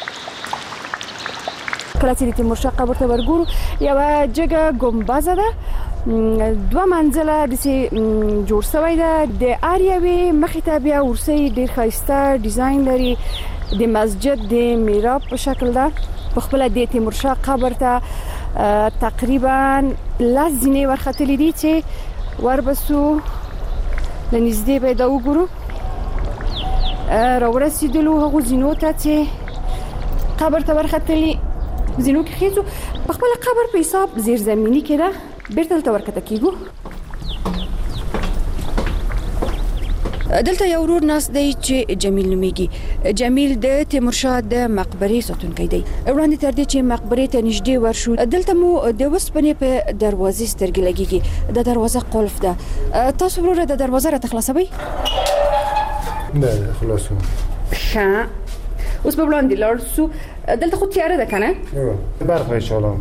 کله چې د تیمورشاه قبر ته ورګورو، یوه جګه ګمبزه ده، دوه منزله داسې جوړ شوی ده، د هر یوې مخې ته بیا ورسۍ ډېر ښایسته ډیزاین لري، د مسجد د میراب په شکل ده. په خپله د تیمورشاه قبر ته تقریبا لس زینې ورختلي دي چې وربسو له نږدې به یې دا وګورو. راورسېدلو هغو زینو ته چې قبر ته ورختلي، زینو کې خېزو په خپل قبر په حساب زیرزمینی کې ده، بیرته دلته ورکته کېږو. دلته یو ورور ناست دی چې جمیل نومیږي. جمیل د تیمورشاه د مقبرې ساتونکی دی. وړاندې تر دې چې مقبرې ته نږدې ورشو، دلته مو د وسپنې په دروازې سترګې لګېږي. د دروازه قلف ده. تاسو وروره د دروازه راته خلاصوئ؟ نه، خلاصوم. ښه، اوس به وړاندې لاړ شو. دلته خو تیاره ده که نه؟ برق به چالان.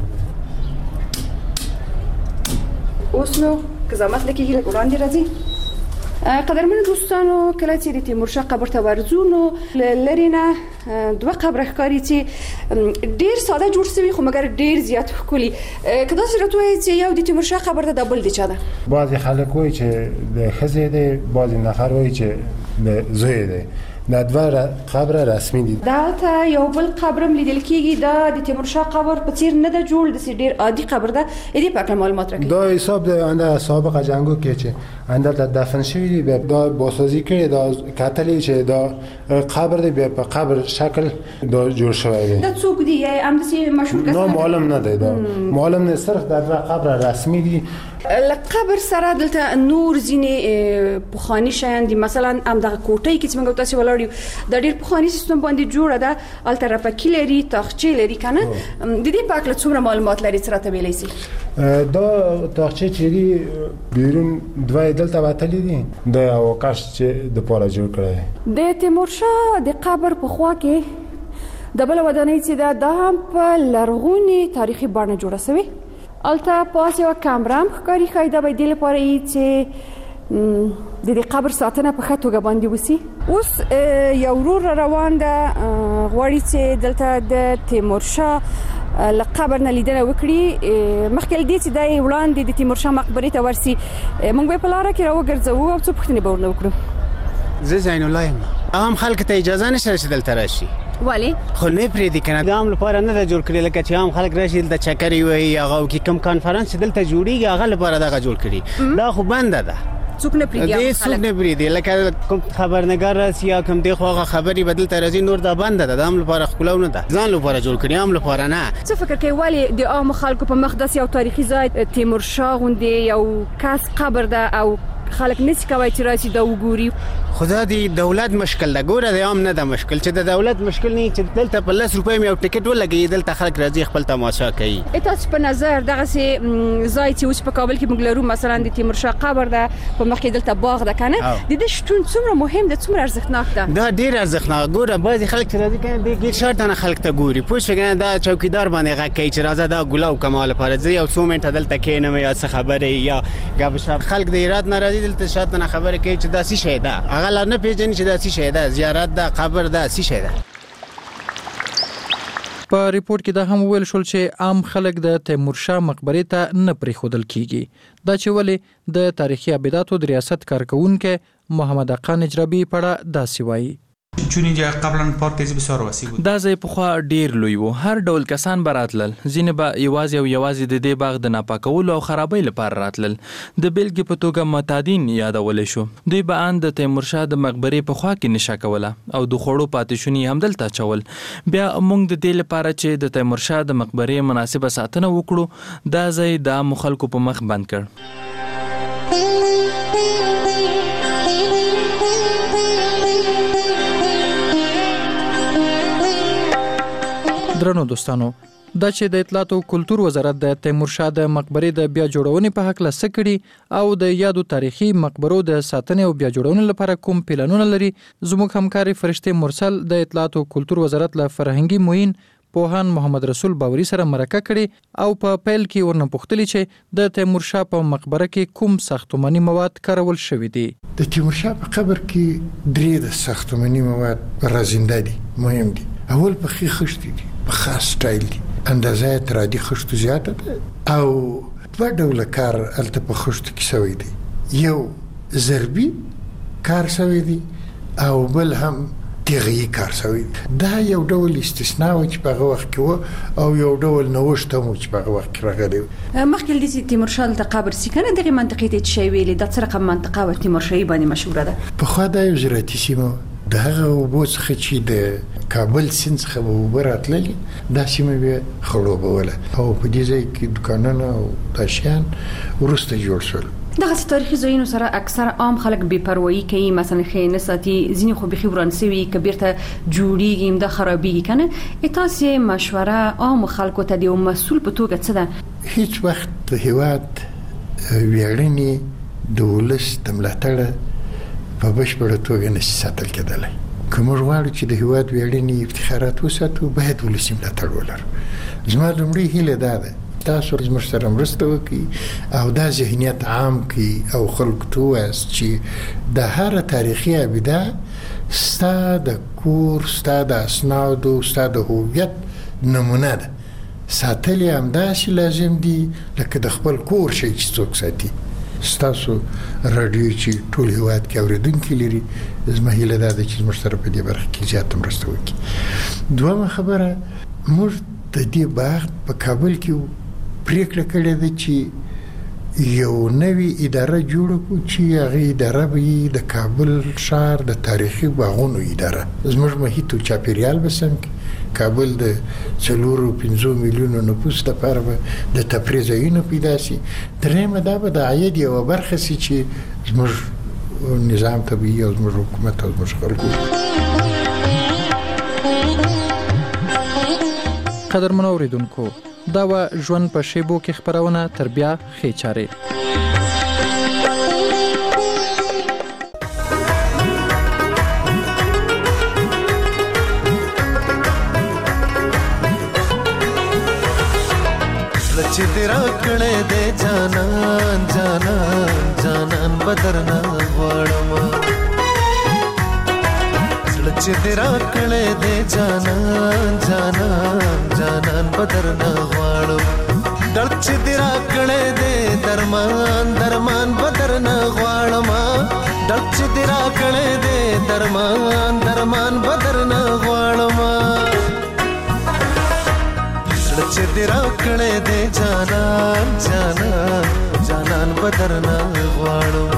اوس نو که زحمت نه کېږي لږ وړاندې راځئ. قدرمنو دوستانو، کله چې د تیمورشاه قبر ته ورځو نو له لرې نه دوه قبره ښکاري چې ډېر ساده جوړ شوي خو مګر ډېر زیات ښکلي. که داسې راته وایي چې یو د تیمورشاه قبر ته دا بل د چا ده؟ بعضې خلک وایي چې د ښځې دی، بعضې نفر وایي چې د زوی دی. دا دوه قبر رسمي دي. دلته یو بل قبر هم لیدل کېږي، دا د تیمورشاه قبر په څېر نه ده جوړ، داسې ډېر عادي قبر ده. دې په هکله معلومات راکړئ. دا حساب د انده سابقه جنګو کې چې انده ته دفن شوي دي، دا بازسازي کړي، دا کتلې چې دا قبر دی بیا په قبر شکل دا جوړ شوی دی. دا څوک دی ام د مشهور کس نو معلوم نه دی دا معلوم نه صرف دا قبر رسمي دی. لقبر سره دلته نور ځینې پخوانی شیان دي مثلا ام دغه کوټې کې چې موږ تاسو ولاړ د ډېر پخوانی سیستم باندې جوړه ده التر پکې لري تاخچې لري کنه د دې په اړه څومره معلومات لري سره ته ویلای شي. دا تاخچې چې دی بیرون دوه دلته وتلې دي د اوکاش چې د پوره جوړ کړی د تیمورشاه د قبر په خوا کې د بل ودانۍ چې دا د هم په لرغونی تاریخي بڼه جوړه شوی الته پاس یو کامره هم ښکاري ښایي دا به دې لپاره وي چې د دې قبر ساتنه په ښه توګه باندې وسي. اوس یو ورور روان ده غواړي چې دلته د تیمورشاه له قبر نه لیدنه وکړي مخکې له دې چې دی وړاندې د تیمورشاه مقبرې ته ورسي موږ به یې په لاره کې راوګرځوو او څو پوښتنې به ورنه وکړو. زه زین الله یم هم خلک ته اجازه نشته چې دلته راشي ولی خو نه پرېږدي کنه د عام لپاره نه ده جوړ کړی لکه چې عام خلک راشي دلته چکرې وهي هغه کې کوم کانفرنس دلته جوړېږي هغه لپاره دغه جوړ کړي دا خو بنده ده څوک نه پرېږدي څوک نه پرېږدي لکه کوم خبرنګار راسي یا کوم دی خو هغه خبرې به دلته راځي نور دا بنده ده د عام لپاره ښکلا نه ده ځان لپاره جوړ کړي عام لپاره نه. څه فکر کوي ولې د عام خلکو په مخ داسې یو تاریخي ځای تیمورشاه غوندې یو کس قبر ده او خلک نشي کوي چې راشي دا وګوري؟ خدا دی دولت مشکل ده ګوره د عام نه ده مشکل چې د دولت مشکل نه چې دلته په لس روپۍ مې یو ټیکټ ولګي دلته خلک راځي خپل تماشا کوي. تاسو په نظر دغه سي ځای چې اوس په کابل کې موږ لرو مثلا د تیمورشاه قبر ده په مخ کې دلته باغ ده کنه د دې شتون څومره مهم ده څومره ارزښتناک ده؟ دا ډیر ارزښتناک ګوره بعضي خلک چې راځي کنه د ګیټ شاته نه خلک ته ګوري پوه شو کنه دا چوکیدار باندې غږ کوي چې راځه دا ګلاو کمال لپاره ځي او څو منټه دلته کېنم یا څه خبره یا غاب شپ خلک د ایراد ناراضي دلته شاته نه خبره کوي چې دا څه شی ده هغه لا نه پیژني چې دا څه شی ده زیارت ده قبر ده څه شی ده. په ریپورت کې دا هم ویل شول چې عام خلک د تیمورشاه مقبرې ته نه پرېښودل کیږي دا چې ولې د تاریخي ابداتو د ریاست کارکونکو محمد اقا نجرابي پړه داسې وایي چون اینجا قبلا پارک بسیار وسیع بود. دا ځای پخوا ډیر لوی و هر ډول کسان براتلل ځینې به یوازې او یوازې د دې باغ د ناپاکولو او خرابۍ لپاره راتلل د بیلګې په توګه معتادین یادولی شو دوی به ان د تیمورشاه د مقبرې په خوا کې نشه کوله او د خوړو پاتې شوني همدلته اچول بیا موږ د دې لپاره چې د تیمورشاه د مقبرې مناسبه ساتنه وکړو دا ځای د عامو خلکو په مخ بند کړ. درنو دوستانو دا چې د اطلاعات او کلتور وزارت د تیمورشاه د مقبرې د بیا جوړونې په حق لسه کړي او د یادو تاریخي مقبرو د ساتنې او بیا جوړونې لپاره کوم پلانونه لري زموږ همکاري فرشته مرسل د اطلاعات او کلتور وزارت له فرهنګي معین پوهان محمد رسول باوري سره مرکه کړي او په پیل کې ورنه پوښتلي چې د تیمورشاه په مقبره کې کوم ساختماني مواد کارول شوي دي. د تیمورشاه په قبر کې درې د ساختماني مواد رازنده دي مهم دي. اول په خې خشتي دي په خاص سټایل دي اندازه تر دې خشتو زیاته ده او په ډول کار الته په خشتو کې شوی دی یو ضربي کار شوی دی او بل هم تغیی کار شوی دا یو ډول استثناء و چې په هغه وخت کې او یو ډول نوښت هم چې په هغه وخت کې راغلی مخکې له دې تیمورشاه ته قبر سي کنه دغه منطقې ته شي ویلې د څه رقم منطقه و تیمورشاهي باندې مشهوره ده په خوا د یو زراعتي سیمه د هغه اوبو څخه چې د کابل سیند څخه به اوبه راتللې دا سیمه بیا خړوبوله او په دې ځای کې دوکانونه او دا شیان وروسته جوړ شول. دغه تاریخي ځایونو سره اکثر عام خلک بې پروايي کوي مثلا خې نساتي ځینې خو بخي وران سوي کبیر ته جوړیږي د خرابېږي کنه تاسو مشوره عام خلکو ته د مسؤل په توګه څه ده؟ هیڅ وخت د هیواد ویاړنې د ولس د ملاتړ په بشپړه توګه نشي ساتل کېدلی. که موږ غواړو چې د هیواد ویاړنې افتخارات وساتو باید ولسي ملاتړ ولرو. زما لومړۍ هیله دا ده تاسو زموږ سره مرسته وکړئ او دا ذهنیت عام کړئ او خلکو ته ووایاست چې د هره تاریخي ابده ستا د کور ستا د اسنادو ستا د هویت نمونه ده ساتل یې همداسې لازم دي لکه د خپل کور شی چې څوک ساتي. ستاسو رادیو چې ټول هیواد کې اوریدونکي لري زما هیله دا ده چې زموږ سره په دې برخه کې زیاته مرسته وکړي. دویمه خبره موږ د دې باغ په کابل کې پریکړه کړې ده چې یو نوی اداره جوړ کو چې هغه اداره به د کابل ښار د تاریخي باغونو اداره زموږ محیط او چاپیریال بسم کابل د څلورو پنځو میلیونو نفوس لپاره به د تفریح ځایونه پیدا شي. درېیمه دا به د عاید یوه برخه شي چې زموږ نظام طبیعي او زموږ حکومت او زموږ خلکو. قدرمنو اوریدونکو، دا و ژوند په شیبو کې خبرونه، تر بیا ښې چارې. چې دې راکړې دې جانان جانان جانان بدرنا غواړم، چې دې راکړې دې جانان جانان جانان بدرنا غواړم، ډړ چې دې راکړې دې درمان درمان بدرنا غواړم، ډړ چې دې راکړې دې درمان درمان بدرنا غواړم، چې دې راکړې دې جانان جانان جانان بدرنا غواړم.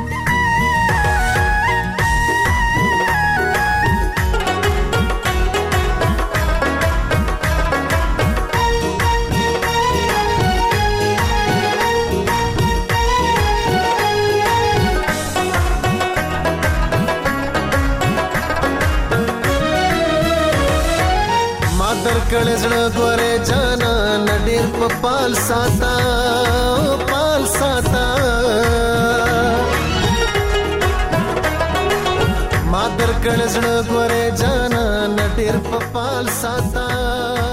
کړه زړه ګوره جانان ډېر په پال ساته پال ساته، ما در کړه زړه ګوره جانان ډېر په پال ساته.